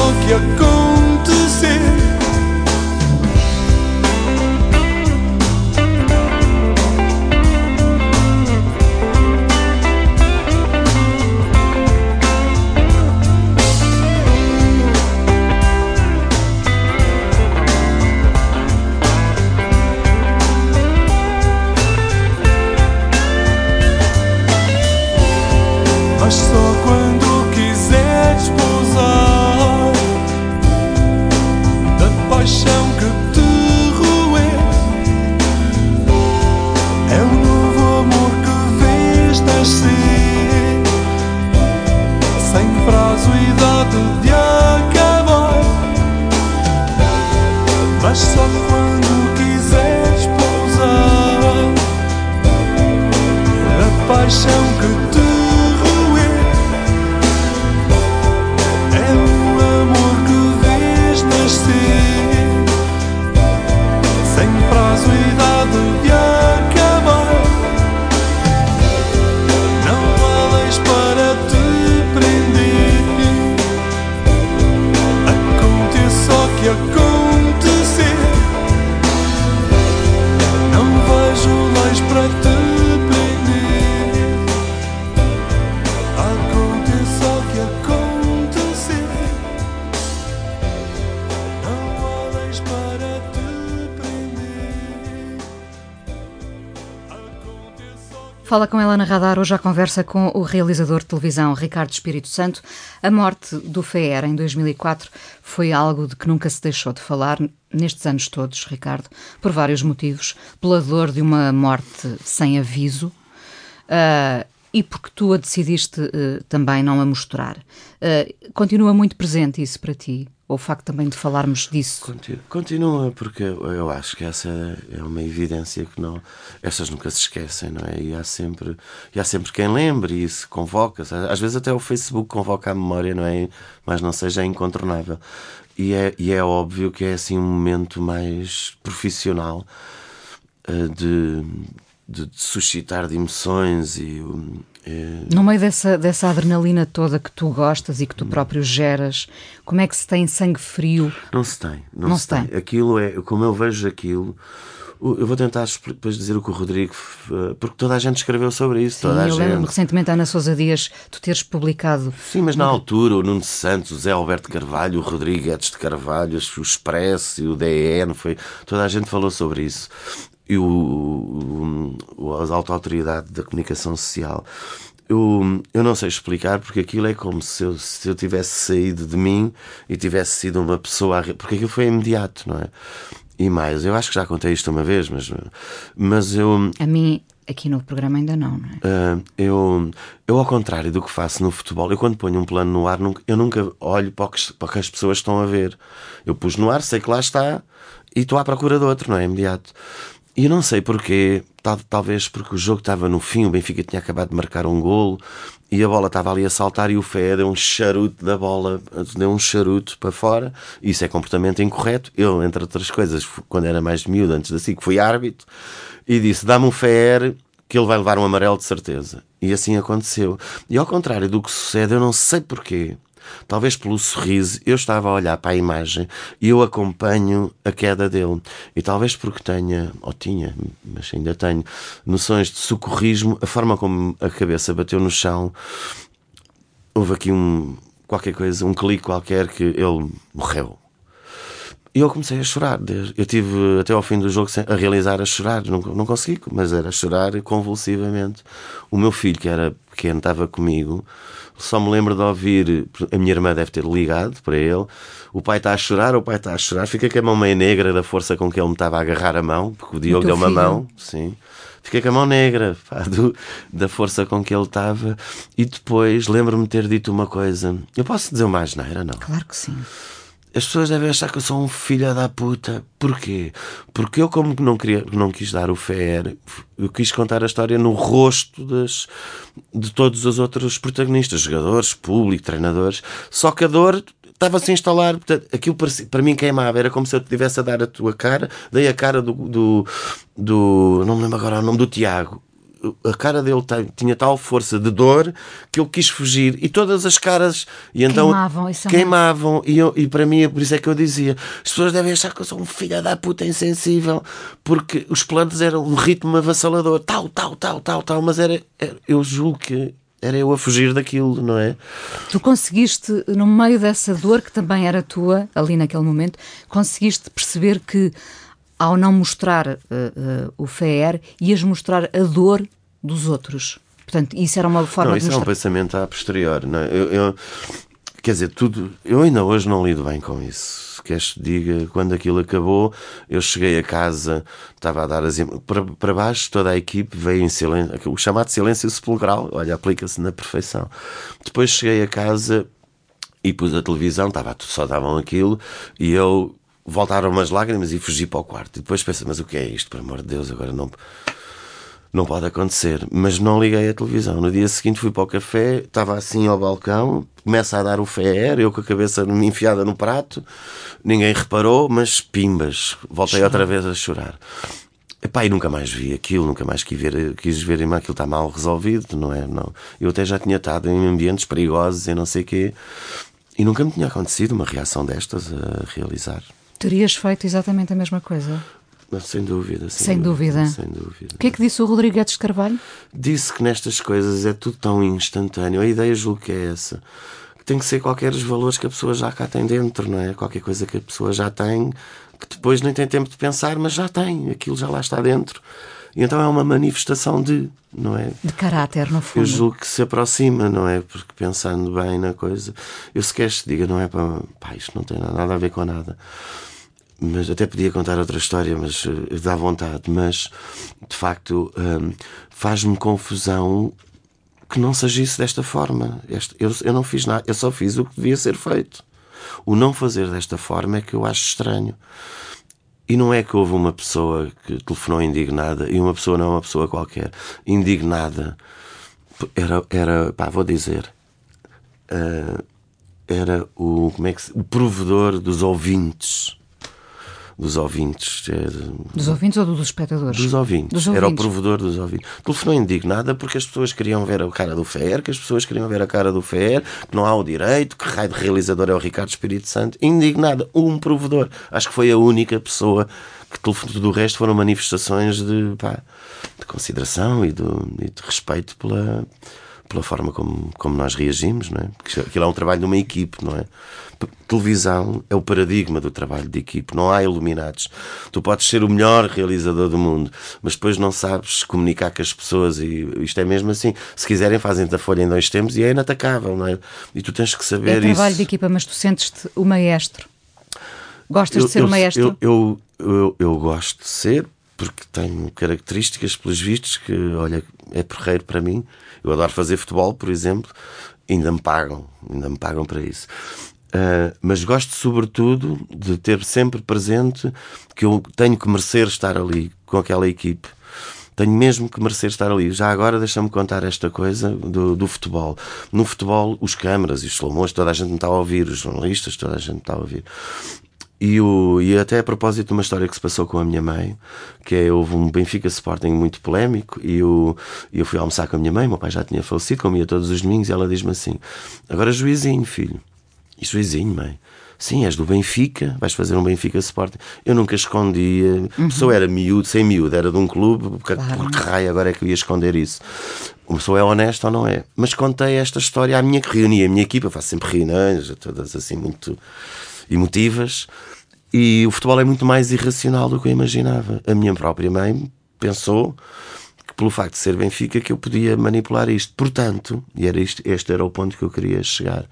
só que acontecer. Mas só quando quiseres pousar da paixão que te roer. É um novo amor que vês nascer, sem prazo e data de acabar. Mas só quando quiseres pousar da paixão que te sem prazo e dado de acabar. Não há leis para te prender, aconteça o que acontecer. Não vejo leis para te prender, aconteça o que acontecer. Fala com ela na Radar, hoje a conversa com o realizador de televisão Ricardo Espírito Santo. A morte do F E R em dois mil e quatro foi algo de que nunca se deixou de falar nestes anos todos, Ricardo, por vários motivos. Pela dor de uma morte sem aviso uh, e porque tu a decidiste uh, também não a mostrar. Uh, continua muito presente isso para ti? Ou o facto também de falarmos disso? Continua, porque eu acho que essa é uma evidência que não, estas nunca se esquecem, não é? E há sempre, e há sempre quem lembre e isso convoca. Às vezes até o Facebook convoca a memória, não é? Mas não seja é incontornável. E é, e é óbvio que é assim um momento mais profissional uh, de, de, de suscitar de emoções e... É... No meio dessa, dessa adrenalina toda que tu gostas e que tu próprio geras, como é que se tem sangue frio? Não se tem, não, não se tem. tem. Aquilo é, como eu vejo aquilo, eu vou tentar depois dizer o que o Rodrigo, porque toda a gente escreveu sobre isso. Sim, toda a eu gente. lembro-me recentemente, Ana Sousa Dias, tu teres publicado. Sim, mas na altura, o Nuno Santos, o Zé Alberto Carvalho, o Rodrigo Guedes de Carvalho, o Expresso e o D E N, foi, toda a gente falou sobre isso. E o, o, a alta autoridade da comunicação social. Eu, eu não sei explicar, porque aquilo é como se eu, se eu tivesse saído de mim e tivesse sido uma pessoa... Porque aquilo foi imediato, não é? E mais, eu acho que já contei isto uma vez, mas, mas eu... A mim, aqui no programa ainda não, não é? Uh, eu, eu, ao contrário do que faço no futebol, eu quando ponho um plano no ar, nunca, eu nunca olho para o, que, para o que as pessoas estão a ver. Eu pus no ar, sei que lá está, e estou à procura de outro, não é? Imediato. E eu não sei porquê, tal, talvez porque o jogo estava no fim, o Benfica tinha acabado de marcar um golo e a bola estava ali a saltar e o F E R deu um charuto da bola, deu um charuto para fora. Isso é comportamento incorreto. Eu, entre outras coisas, quando era mais miúdo, antes da S I C, fui árbitro e disse, dá-me um F E R que ele vai levar um amarelo de certeza. E assim aconteceu. E ao contrário do que sucede, eu não sei porquê. Talvez pelo sorriso, eu estava a olhar para a imagem e eu acompanho a queda dele. E talvez porque tenha, ou tinha, mas ainda tenho, noções de socorrismo, a forma como a cabeça bateu no chão, houve aqui um, qualquer coisa, um clique qualquer que ele morreu. E eu comecei a chorar. Eu tive até ao fim do jogo a realizar a chorar. Não, não consegui, mas era chorar convulsivamente. O meu filho, que era pequeno, estava comigo. Só me lembro de ouvir, a minha irmã deve ter ligado para ele, o pai está a chorar, o pai está a chorar, fica com a mão meio negra da força com que ele me estava a agarrar a mão, porque o Diogo deu uma mão, sim, fica com a mão negra, pá, do, da força com que ele estava. E depois lembro-me de ter dito uma coisa, eu posso dizer uma asneira, não? Claro que sim. As pessoas devem achar que eu sou um filho da puta. Porquê? Porque eu, como não, queria, não quis dar o F E R, eu quis contar a história no rosto das, de todos os outros protagonistas, jogadores, público, treinadores. Só que a dor estava-se a instalar. Portanto, aquilo para, para mim queimava. Era como se eu te estivesse a dar a tua cara. Dei a cara do, do, do... Não me lembro agora o nome do Tiago. a cara dele tinha tal força de dor que ele quis fugir e todas as caras e então, queimavam. Isso queimavam e, eu, e para mim, por isso é que eu dizia, as pessoas devem achar que eu sou um filho da puta insensível, porque os planos eram um ritmo avassalador, tal, tal, tal, tal, tal, mas era, era eu julgo que era eu a fugir daquilo, não é? Tu conseguiste, no meio dessa dor que também era tua, ali naquele momento, conseguiste perceber que ao não mostrar uh, uh, o F E R, ias mostrar a dor dos outros. Portanto, isso era uma forma não, de isso mostrar... é um pensamento a posteriori. Não é? eu, eu, quer dizer, tudo... Eu ainda hoje não lido bem com isso. Queres que diga, quando aquilo acabou, eu cheguei a casa, estava a dar as... Para, para baixo, toda a equipe veio em silêncio, o chamado silêncio sepulcral, olha, aplica-se na perfeição. Depois cheguei a casa e pus a televisão, estava, só davam aquilo, e eu... Voltaram umas lágrimas e fugi para o quarto. E depois pensei, mas o que é isto? Por amor de Deus, agora não, não pode acontecer. Mas não liguei a televisão. No dia seguinte fui para o café, estava assim ao balcão, começa a dar o F E R, eu com a cabeça enfiada no prato, ninguém reparou, mas pimbas, voltei Chorou. outra vez a chorar. Epá, e nunca mais vi aquilo, nunca mais quis ver, quis ver aquilo está mal resolvido, não é? Não. Eu até já tinha estado em ambientes perigosos e não sei o quê, e nunca me tinha acontecido uma reação destas a realizar. Terias feito exatamente a mesma coisa? Sem dúvida. Sem, sem dúvida. dúvida. Sem dúvida. O que é que disse o Rodrigues de Carvalho? Disse que nestas coisas é tudo tão instantâneo. A ideia, julgo que é essa. Que tem que ser qualquer os valores que a pessoa já cá tem dentro, não é? Qualquer coisa que a pessoa já tem, que depois nem tem tempo de pensar, mas já tem. Aquilo já lá está dentro. E então é uma manifestação de, não é? De caráter, no fundo. Eu julgo que se aproxima, não é? Porque pensando bem na coisa, eu se queres te diga, não é para... Pá, isto não tem nada a ver com nada. Mas até podia contar outra história, mas uh, dá vontade. Mas, de facto, um, faz-me confusão que não se agisse desta forma. Este, eu, eu não fiz nada, eu só fiz o que devia ser feito. O não fazer desta forma é que eu acho estranho. E não é que houve uma pessoa que telefonou indignada, e uma pessoa não é uma pessoa qualquer. Indignada. Era, era pá, vou dizer... Uh, era o, como é que se, o provedor dos ouvintes... Dos ouvintes. Dos ouvintes ou dos espectadores? Dos ouvintes. Dos ouvintes. Era o provedor dos ouvintes. Telefonou indignada porque as pessoas queriam ver a cara do F E R, que as pessoas queriam ver a cara do F E R, que não há o direito, que raio de realizador é o Ricardo Espírito Santo. Indignada. Um provedor. Acho que foi a única pessoa que telefonou. Do resto foram manifestações de, pá, de consideração e de, e de respeito pela, pela forma como, como nós reagimos, não é? Porque aquilo é um trabalho de uma equipe, não é? Televisão é o paradigma do trabalho de equipe. Não há iluminados. Tu podes ser o melhor realizador do mundo, mas depois não sabes comunicar com as pessoas, e isto é mesmo assim. Se quiserem, fazem-te a folha em dois tempos e é inatacável, não é? E tu tens que saber isso. É trabalho de equipa, mas tu sentes-te o maestro. Gostas eu, de ser eu, o maestro? Eu, eu, eu, eu gosto de ser, porque tenho características, pelos vistos, que, olha, é porreiro para mim. Eu adoro fazer futebol, por exemplo. Ainda me pagam. Ainda me pagam para isso. Uh, mas gosto sobretudo de ter sempre presente que eu tenho que merecer estar ali com aquela equipe. Tenho mesmo que merecer estar ali. Já agora deixa-me contar esta coisa do, do futebol. No futebol, os câmaras e os slow-mos, toda a gente me está a ouvir, os jornalistas, toda a gente me está a ouvir. E, o, e até a propósito de uma história que se passou com a minha mãe, que é, houve um Benfica Sporting muito polémico, e eu, eu fui almoçar com a minha mãe, meu pai já tinha falecido, comia todos os domingos, e ela diz-me assim: agora juizinho, filho. E juizinho, mãe? Sim, és do Benfica, vais fazer um Benfica Sporting. Eu nunca escondia. Uhum. A pessoa era miúdo, sem miúdo, era de um clube, porque, claro. Por que raio agora é que eu ia esconder isso? Uma pessoa é honesta ou não é? Mas contei esta história à minha, que reunia a minha equipa, eu faço sempre reuniões, todas assim muito emotivas, e o futebol é muito mais irracional do que eu imaginava. A minha própria mãe pensou que, pelo facto de ser Benfica, que eu podia manipular isto. Portanto, e era isto, este era o ponto que eu queria chegar.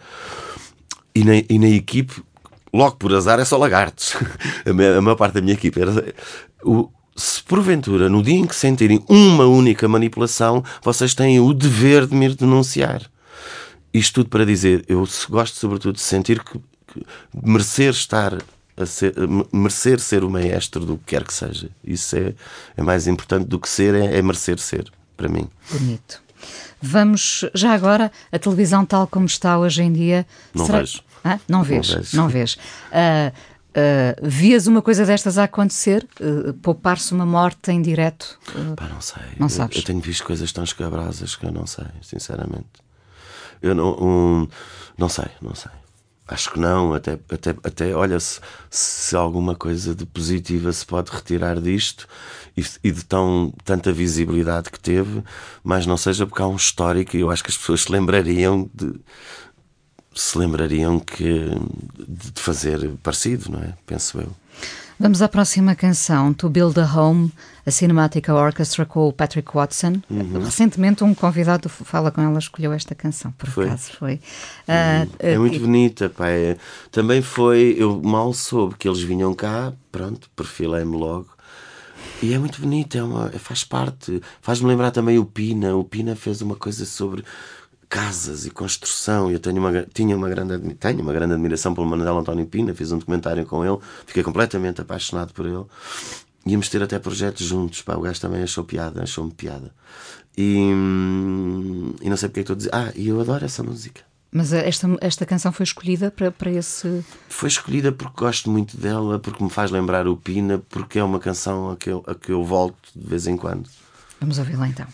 E na, e na equipe, logo por azar, é só lagartos. A maior, a maior parte da minha equipe era... O, se porventura, no dia em que sentirem uma única manipulação, vocês têm o dever de me denunciar. Isto tudo para dizer, eu gosto sobretudo de sentir que, que merecer estar... A ser, a merecer ser o maestro do que quer que seja. Isso é, é mais importante do que ser, é, é merecer ser, para mim. Bonito. Vamos, já agora, a televisão tal como está hoje em dia... Não será... vejo. Ah, não vês, não, não vês. Uh, Uh, vias uma coisa destas a acontecer? Uh, poupar-se uma morte em direto? Uh, Pá, não sei. Não sabes? Eu, eu tenho visto coisas tão escabrosas que eu não sei, sinceramente. Eu não, um, não sei, não sei. Acho que não, até, até, até olha, se, se alguma coisa de positiva se pode retirar disto e, e de tão, tanta visibilidade que teve, mas não seja porque há um histórico e eu acho que as pessoas se lembrariam de... se lembrariam que, de fazer parecido, não é? Penso eu. Vamos à próxima canção, To Build a Home, a Cinematic Orchestra com o Patrick Watson. Uhum. Recentemente um convidado do Fala Com Ela escolheu esta canção, por foi. acaso foi. Uhum. Uh, é uh, muito uh, bonita, pá. É, também foi, eu mal soube que eles vinham cá, pronto, perfilei-me logo. E é muito bonita, é uma, faz parte, faz-me lembrar também o Pina. O Pina fez uma coisa sobre casas e construção. Eu tenho uma, tinha uma grande, tenho uma grande admiração pelo Manuel António Pina, fiz um documentário com ele, fiquei completamente apaixonado por ele. Íamos ter até projetos juntos, pá, o gajo também achou piada, achou-me piada. E, e não sei porque é que estou a dizer. Ah, e eu adoro essa música. Mas esta, esta canção foi escolhida para, para esse... Foi escolhida porque gosto muito dela, porque me faz lembrar o Pina, porque é uma canção a que eu, a que eu volto de vez em quando. Vamos ouvi-la então.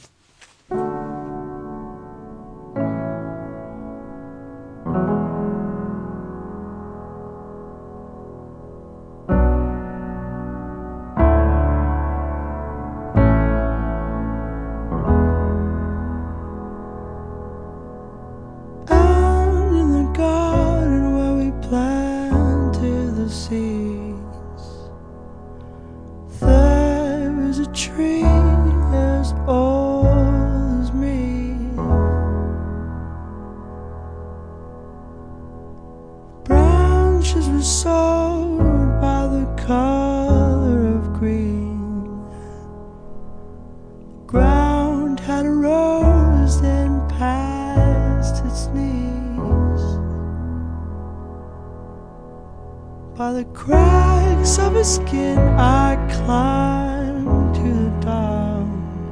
By the cracks of his skin I climbed to the top.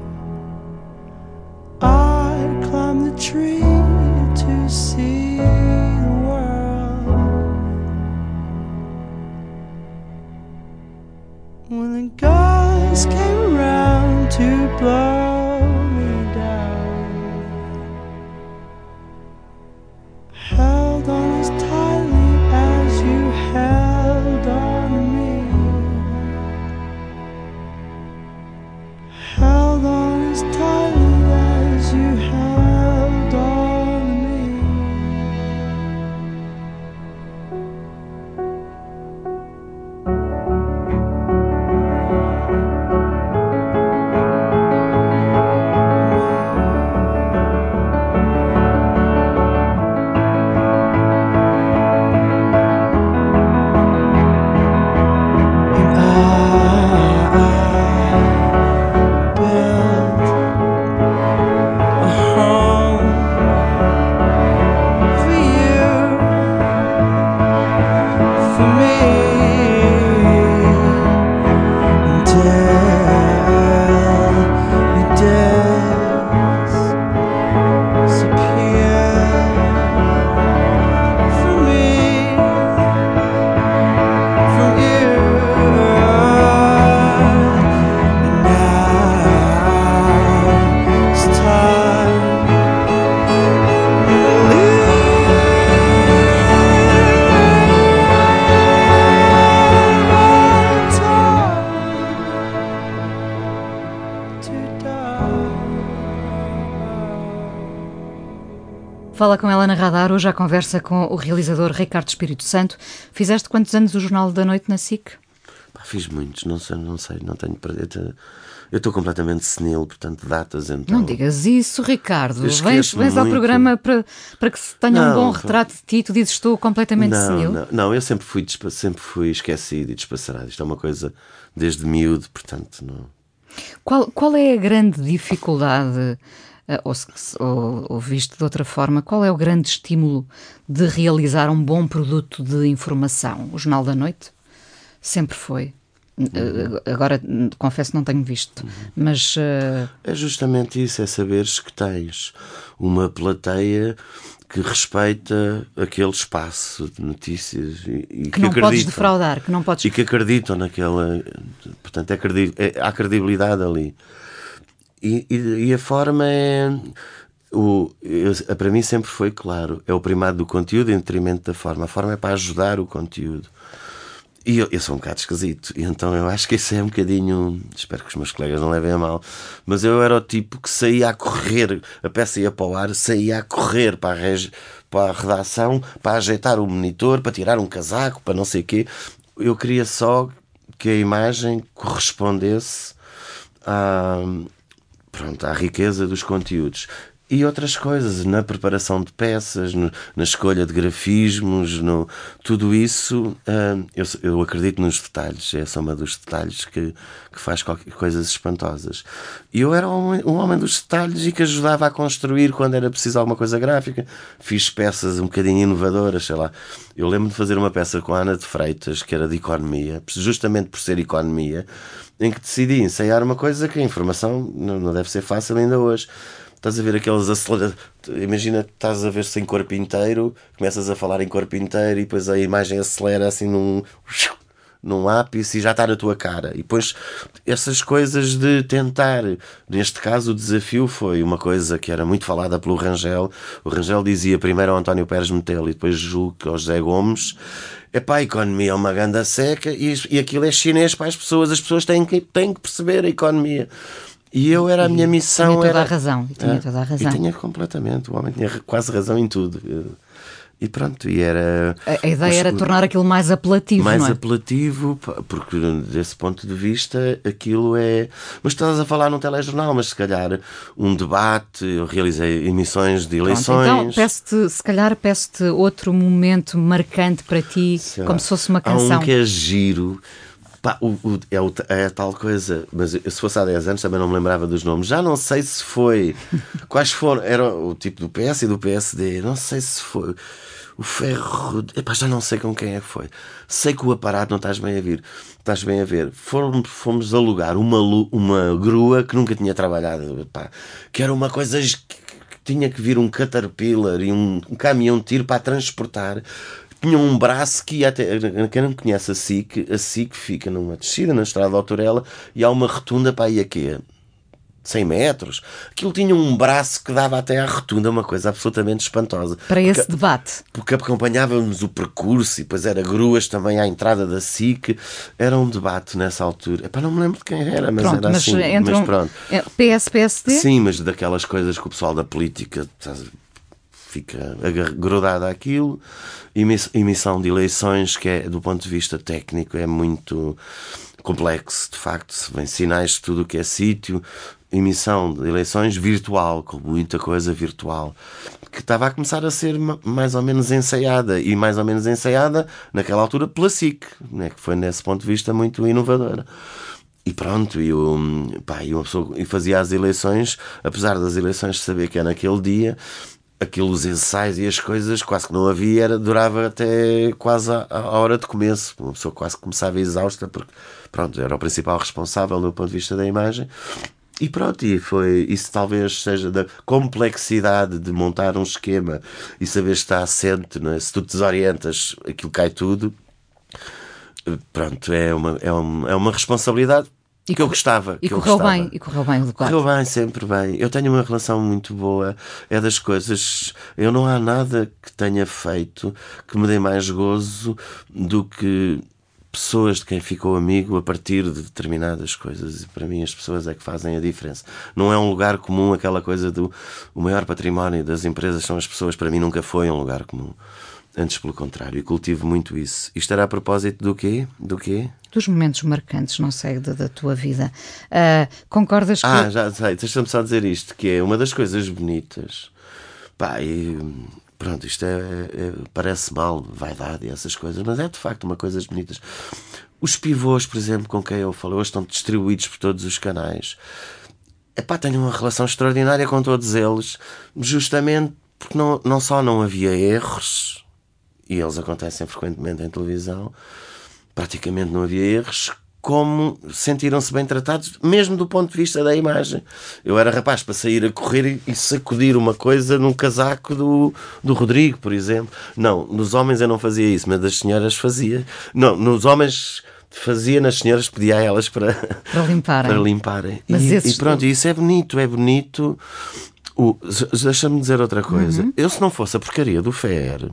I climbed the tree to see the world. When the guys came around to blow me down, held on as tightly as you held on to me, held on as tightly as you held on to me. Fala com ela na Radar, hoje à conversa com o realizador Ricardo Espírito Santo. Fizeste quantos anos o Jornal da Noite na S I C? Pá, fiz muitos, não sei, não sei, não tenho perdido. Eu estou completamente senil, portanto, datas então. Não digas isso, Ricardo. Vens, vens muito. ao programa para, para que se tenha não, um bom retrato de ti. Tu dizes estou completamente não, senil. Não, não, eu sempre fui, sempre fui esquecido e despassarado. Isto é uma coisa desde miúdo, portanto, não. Qual, qual é a grande dificuldade? Ou, ou, ou visto de outra forma, qual é o grande estímulo de realizar um bom produto de informação? O Jornal da Noite sempre foi. Uhum. Agora, confesso, não tenho visto, uhum. mas... Uh... É justamente isso, é saberes que tens uma plateia que respeita aquele espaço de notícias e, e que, que não acreditam, podes defraudar, que não podes... e que acreditam naquela... Portanto, é credi... é, há credibilidade ali. E, e, e a forma é... O, eu, para mim sempre foi claro, é o primado do conteúdo em detrimento da forma. A forma é para ajudar o conteúdo. E eu, eu sou um bocado esquisito, e então eu acho que isso é um bocadinho... Espero que os meus colegas não levem a mal, mas eu era o tipo que saía a correr, a peça ia para o ar, saía a correr para a, regi, para a redação, para ajeitar o monitor, para tirar um casaco, para não sei o quê. Eu queria só que a imagem correspondesse à, pronto, à riqueza dos conteúdos. E outras coisas, na preparação de peças, no, na escolha de grafismos, no, tudo isso, uh, eu, eu acredito nos detalhes, é a soma dos detalhes que, que faz qualquer, coisas espantosas. E eu era um, um homem dos detalhes e que ajudava a construir quando era preciso alguma coisa gráfica. Fiz peças um bocadinho inovadoras, sei lá. Eu lembro de fazer uma peça com a Ana de Freitas, que era de economia, justamente por ser economia, em que decidi ensaiar uma coisa que a informação não, não deve ser fácil ainda hoje. Estás a ver aqueles aceleradores. Imagina que estás a ver-se em corpo inteiro, começas a falar em corpo inteiro e depois a imagem acelera assim num, num ápice e já está na tua cara. E depois essas coisas de tentar. Neste caso, o desafio foi uma coisa que era muito falada pelo Rangel. O Rangel dizia primeiro ao António Pérez Metelo e depois julgo que ao José Gomes: epá, a economia é uma ganda seca e, e aquilo é chinês para as pessoas. As pessoas têm que, têm que perceber a economia. E eu era a minha missão. Tinha toda era... a razão. Tinha é, toda a razão. E tinha completamente. O homem tinha quase razão em tudo. E pronto, e era... A, a ideia era tornar aquilo mais apelativo, mais não é? apelativo, porque desse ponto de vista aquilo é... Mas estás a falar num telejornal, mas se calhar um debate, eu realizei emissões de eleições... Pronto, então peço-te, se calhar peço-te outro momento marcante para ti, sei como lá, se fosse uma canção. Há um que é giro... Pá, o, o, é, o, é a tal coisa, mas eu, se fosse há dez anos também não me lembrava dos nomes. Já não sei se foi. Quais foram? Era o tipo do P S e do P S D. Não sei se foi. O Ferro. Epá, já não sei com quem é que foi. Sei que o aparato não estás bem a ver. Estás bem a ver. Fomos, fomos alugar uma, uma grua que nunca tinha trabalhado. Epá, que era uma coisa que, que tinha que vir um Caterpillar e um, um caminhão de tiro para transportar. Tinha um braço que ia até... Quem não conhece a S I C, a S I C fica numa descida na estrada de Autorela e há uma rotunda para aí a quê? cem metros. Aquilo tinha um braço que dava até à rotunda, uma coisa absolutamente espantosa. Para esse porque, debate. Porque acompanhávamos o percurso e depois era gruas também à entrada da S I C. Era um debate nessa altura. Epá, não me lembro de quem era, mas pronto, era mas assim. Entre mas um, pronto. P S, P S D? Sim, mas daquelas coisas que o pessoal da política... fica grudada àquilo. Emissão de eleições, que é, do ponto de vista técnico, é muito complexo, de facto. Se vem sinais de tudo o que é sítio. Emissão de eleições virtual, com muita coisa virtual, que estava a começar a ser mais ou menos ensaiada, e mais ou menos ensaiada naquela altura pela S I C, né, que foi nesse ponto de vista muito inovadora. E pronto, e eu, pá, eu fazia as eleições, apesar das eleições de saber que é naquele dia, aquilo, os ensaios e as coisas quase que não havia, era, durava até quase a, a hora de começo. Uma pessoa quase começava exausta, porque pronto, era o principal responsável do ponto de vista da imagem. E pronto, e foi, isso talvez seja da complexidade de montar um esquema e saber estar assente, não é? Se tu te desorientas, aquilo cai tudo. Pronto, é uma, é uma, é uma responsabilidade. E que eu gostava. E que correu eu gostava. bem, e correu bem o debate. Correu bem, sempre bem. Eu tenho uma relação muito boa. É das coisas... Eu não há nada que tenha feito que me dê mais gozo do que pessoas de quem ficou amigo a partir de determinadas coisas. E para mim as pessoas é que fazem a diferença. Não é um lugar comum aquela coisa do... O maior património das empresas são as pessoas. Para mim nunca foi um lugar comum. Antes, pelo contrário, e cultivo muito isso. Isto era a propósito do quê? Do quê? Dos momentos marcantes, não sei, da, da tua vida. Uh, concordas que... Ah, já sei, deixa-me só dizer isto, que é uma das coisas bonitas. Pá, e pronto, isto é, é, parece mal, vaidade e essas coisas, mas é de facto uma coisas bonitas. Os pivôs, por exemplo, com quem eu falei, hoje estão distribuídos por todos os canais. Epá, tenho uma relação extraordinária com todos eles, justamente porque não, não só não havia erros, e eles acontecem frequentemente em televisão, praticamente não havia erros, como sentiram-se bem tratados, mesmo do ponto de vista da imagem. Eu era rapaz para sair a correr e sacudir uma coisa num casaco do, do Rodrigo, por exemplo. Não, nos homens eu não fazia isso, mas das senhoras fazia. Não, nos homens fazia, nas senhoras pedia a elas para, para limparem. Para limparem. Mas e, esses... e pronto, isso é bonito, é bonito. O, deixa-me dizer outra coisa. Uhum. Eu, se não fosse a porcaria do F E R,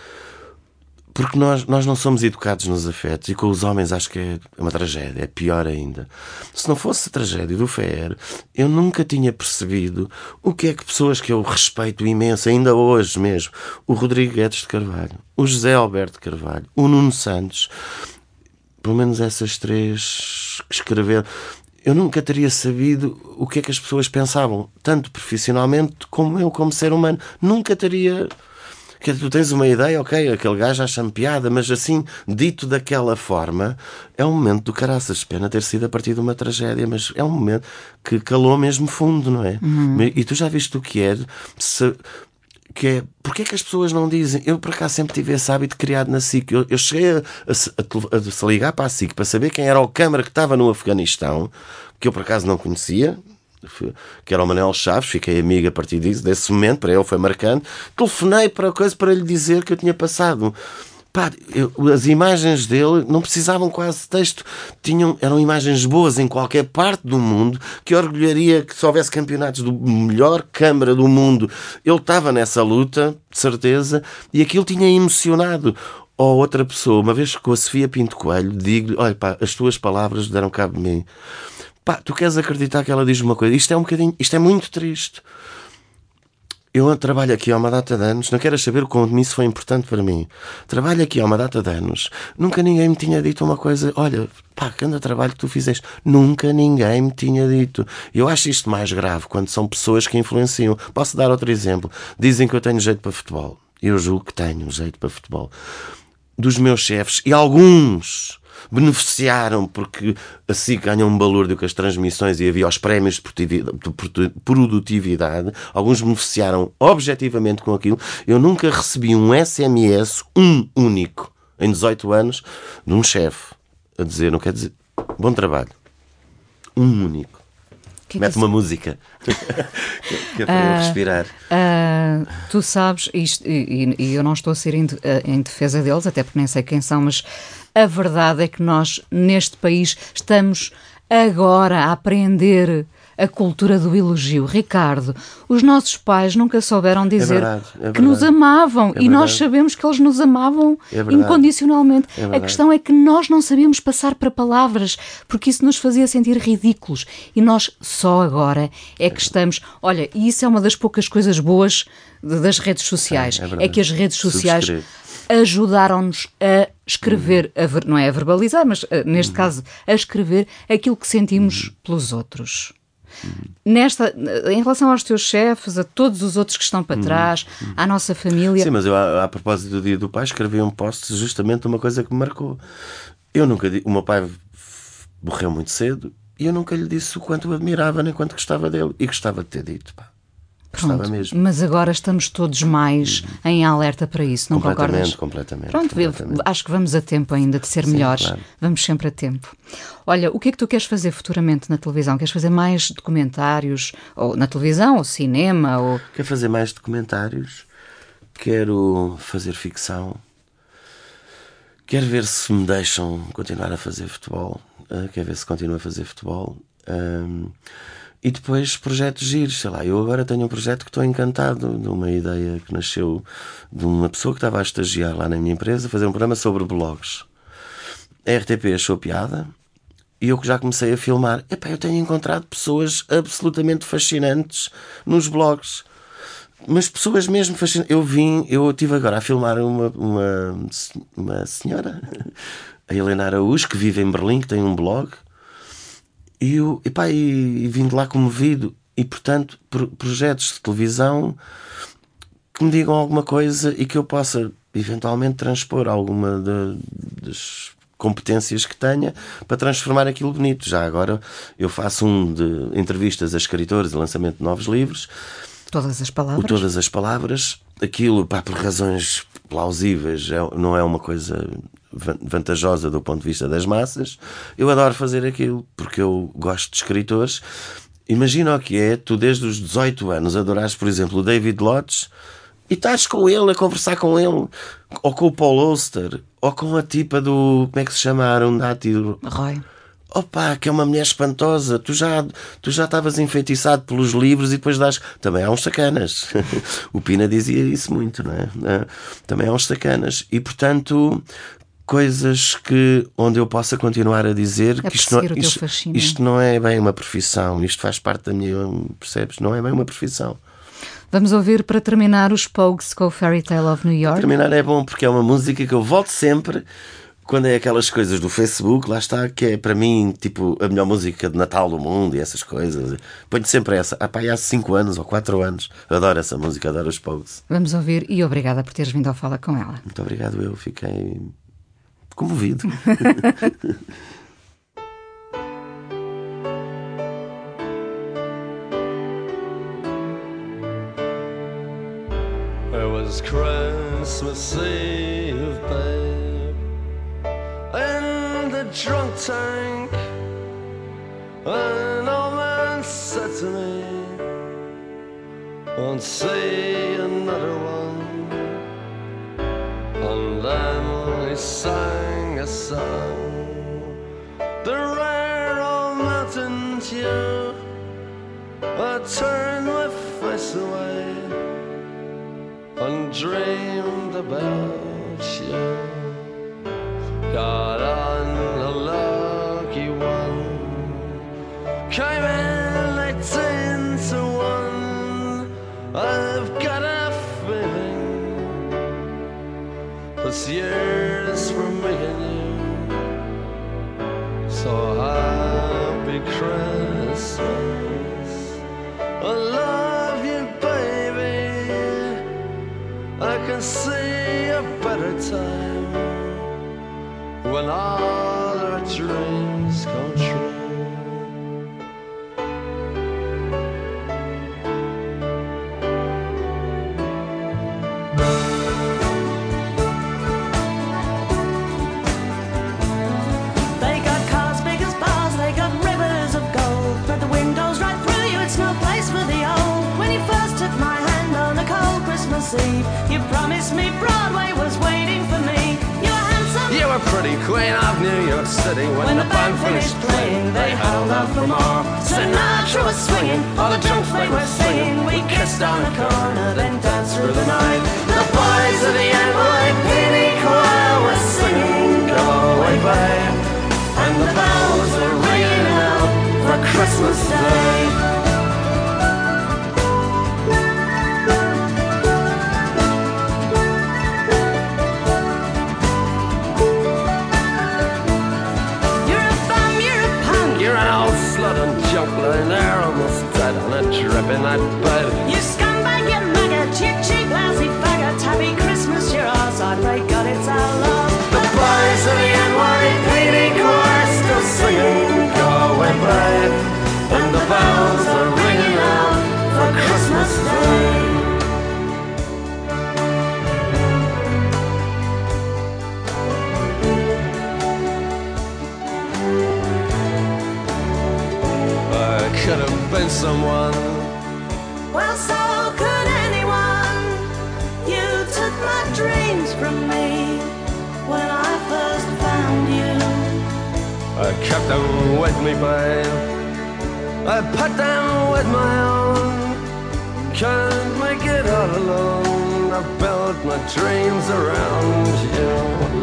porque nós, nós não somos educados nos afetos, e com os homens acho que é uma tragédia, é pior ainda. Se não fosse a tragédia do F E R, eu nunca tinha percebido o que é que pessoas que eu respeito imenso, ainda hoje mesmo, o Rodrigo Guedes de Carvalho, o José Alberto de Carvalho, o Nuno Santos, pelo menos essas três que escreveram, eu nunca teria sabido o que é que as pessoas pensavam, tanto profissionalmente como eu, como ser humano. Nunca teria... Que tu tens uma ideia, ok, aquele gajo acha-me piada, mas assim, dito daquela forma, é um momento do caraças. Pena ter sido a partir de uma tragédia, mas é um momento que calou mesmo fundo, não é? Uhum. E tu já viste o que é... Se, que é, porque é que as pessoas não dizem? Eu, por acaso, sempre tive esse hábito criado na S I C. Eu, eu cheguei a, a, a, a, a ligar para a S I C para saber quem era o câmara que estava no Afeganistão, que eu, por acaso, não conhecia, que era o Manel Chaves. Fiquei amigo a partir disso, desse momento, para ele foi marcante. Telefonei para a coisa para lhe dizer que eu tinha passado. Pá, eu, as imagens dele não precisavam quase de texto, tinham, eram imagens boas em qualquer parte do mundo, que orgulharia que se houvesse campeonatos do melhor câmara do mundo. Ele estava nessa luta, de certeza, e aquilo tinha emocionado. Ou outra pessoa, uma vez com a Sofia Pinto Coelho, digo-lhe, olha pá, as tuas palavras deram cabo de mim. Pá, tu queres acreditar que ela diz uma coisa? Isto é um bocadinho, isto é muito triste. Eu trabalho aqui há uma data de anos, não quero saber como isso foi importante para mim. Trabalho aqui há uma data de anos, nunca ninguém me tinha dito uma coisa, olha, pá, que anda trabalho que tu fizeste. Nunca ninguém me tinha dito. Eu acho isto mais grave quando são pessoas que influenciam. Posso dar outro exemplo? Dizem que eu tenho jeito para futebol. Eu julgo que tenho jeito para futebol. Dos meus chefes, e alguns beneficiaram porque assim ganham um balúrdio com as transmissões e havia os prémios de produtividade. Alguns beneficiaram objetivamente com aquilo. Eu nunca recebi um S M S, um único, em dezoito anos, de um chefe a dizer, não quer dizer, bom trabalho. Um único. Que Mete que uma música que é para uh, eu respirar. Uh, tu sabes, isto, e, e eu não estou a ser em, em defesa deles, até porque nem sei quem são, mas a verdade é que nós, neste país, estamos agora a aprender a cultura do elogio. Ricardo, os nossos pais nunca souberam dizer é verdade, é que nos amavam, é e nós sabemos que eles nos amavam é incondicionalmente. É a questão é que nós não sabíamos passar para palavras, porque isso nos fazia sentir ridículos, e nós só agora é que estamos... Olha, e isso é uma das poucas coisas boas das redes sociais, é, é que as redes sociais ajudaram-nos a escrever, a ver, não é a verbalizar, mas neste uhum. caso a escrever aquilo que sentimos uhum. pelos outros. Nesta, em relação aos teus chefes, a todos os outros que estão para trás, uhum. à nossa família... Sim, mas eu, a, a propósito do Dia do Pai, escrevi um post justamente uma coisa que me marcou. Eu nunca... O meu pai morreu muito cedo e eu nunca lhe disse o quanto o admirava nem quanto gostava dele. E gostava de ter dito, pá. Pronto, mesmo. Mas agora estamos todos mais uhum. em alerta para isso, não concordas? Completamente, Pronto, completamente. Acho que vamos a tempo ainda de ser Sim, melhores. Claro. Vamos sempre a tempo. Olha, o que é que tu queres fazer futuramente na televisão? Queres fazer mais documentários? Ou na televisão, ou cinema? Ou... Quero fazer mais documentários. Quero fazer ficção. Quero ver se me deixam continuar a fazer futebol. Uh, quero ver se continuo a fazer futebol. Um, E depois projetos giros, sei lá, eu agora tenho um projeto que estou encantado, de uma ideia que nasceu de uma pessoa que estava a estagiar lá na minha empresa, fazer um programa sobre blogs. A R T P achou piada e eu que já comecei a filmar. Epá, eu tenho encontrado pessoas absolutamente fascinantes nos blogs. Mas pessoas mesmo fascinantes. Eu vim, eu estive agora a filmar uma, uma, uma senhora, a Helena Araújo, que vive em Berlim, que tem um blog. E, eu, epá, e, e vim de lá comovido. E, portanto, pro, projetos de televisão que me digam alguma coisa e que eu possa, eventualmente, transpor alguma de, das competências que tenha para transformar aquilo bonito. Já agora eu faço um de entrevistas a escritores e lançamento de novos livros. Todas as palavras? O Todas as Palavras. Aquilo, pá, por razões plausíveis, é, não é uma coisa... vantajosa do ponto de vista das massas, eu adoro fazer aquilo, porque eu gosto de escritores. Imagina o que é, tu desde os dezoito anos adorares, por exemplo, o David Lodge, e estás com ele, a conversar com ele, ou com o Paul Auster, ou com a tipa do... como é que se chama? Arundhati Roy. Opa, que é uma mulher espantosa. Tu já, tu já estavas enfeitiçado pelos livros e depois dás... Também há uns sacanas. O Pina dizia isso muito, não é? Também há uns sacanas. E, portanto, coisas que, onde eu possa continuar a dizer é que isto não, isto, isto não é bem uma profissão. Isto faz parte da minha... Percebes? Não é bem uma profissão. Vamos ouvir, para terminar, os Pogues com o Fairy Tale of New York. Para terminar é bom, porque é uma música que eu volto sempre... Quando é aquelas coisas do Facebook, lá está, que é para mim tipo a melhor música de Natal do mundo e essas coisas. Ponho sempre essa. Ah, pá, há cinco anos ou quatro anos. Adoro essa música, adoro os Pogues. Vamos ouvir e obrigada por teres vindo ao Fala com ela. Muito obrigado, eu fiquei comovido. It was Christmas Eve, babe, in the drunk tank. An old man said to me, won't see another one. And then he sang a song, the rare old mountain tune. I turned my face away and dreamed about you. Got on a lucky one, came in eighteen to one. I've got a feeling this year's for making you. So happy Christmas, I love you, baby. I can see a better time when all our dreams come true. They got cars big as bars, they got rivers of gold, but the windows right through you, it's no place for the old. When you first took my hand on a cold Christmas Eve, you promised me Broadway was waiting for me. You were pretty queen of New York City. When, when the band finished playing, they held out for more. Sinatra was swinging, all the drunks they were singing. We kissed on the corner, then danced through the night. The boys of the N Y P D choir were singing Go Away Babe, and the bells were ringing out for Christmas Day. Lying there almost dead on a dripping that bed. You scumbag, you maggot, you cheap lousy faggot. Happy Christmas, you're ours, I pray God it's our love. The boys of the N Y P D choir still singing Go Away Babe, and the bells are ringing out for Christmas Day. Could have been someone. Well, so could anyone. You took my dreams from me when I first found you. I kept them with me, babe. I put them with my own. Can't make it all alone. I built my dreams around you.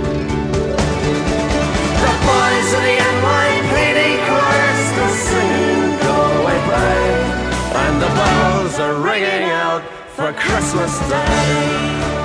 The boys of the N Y P D choir still singing and the bells are ringing out for Christmas Day.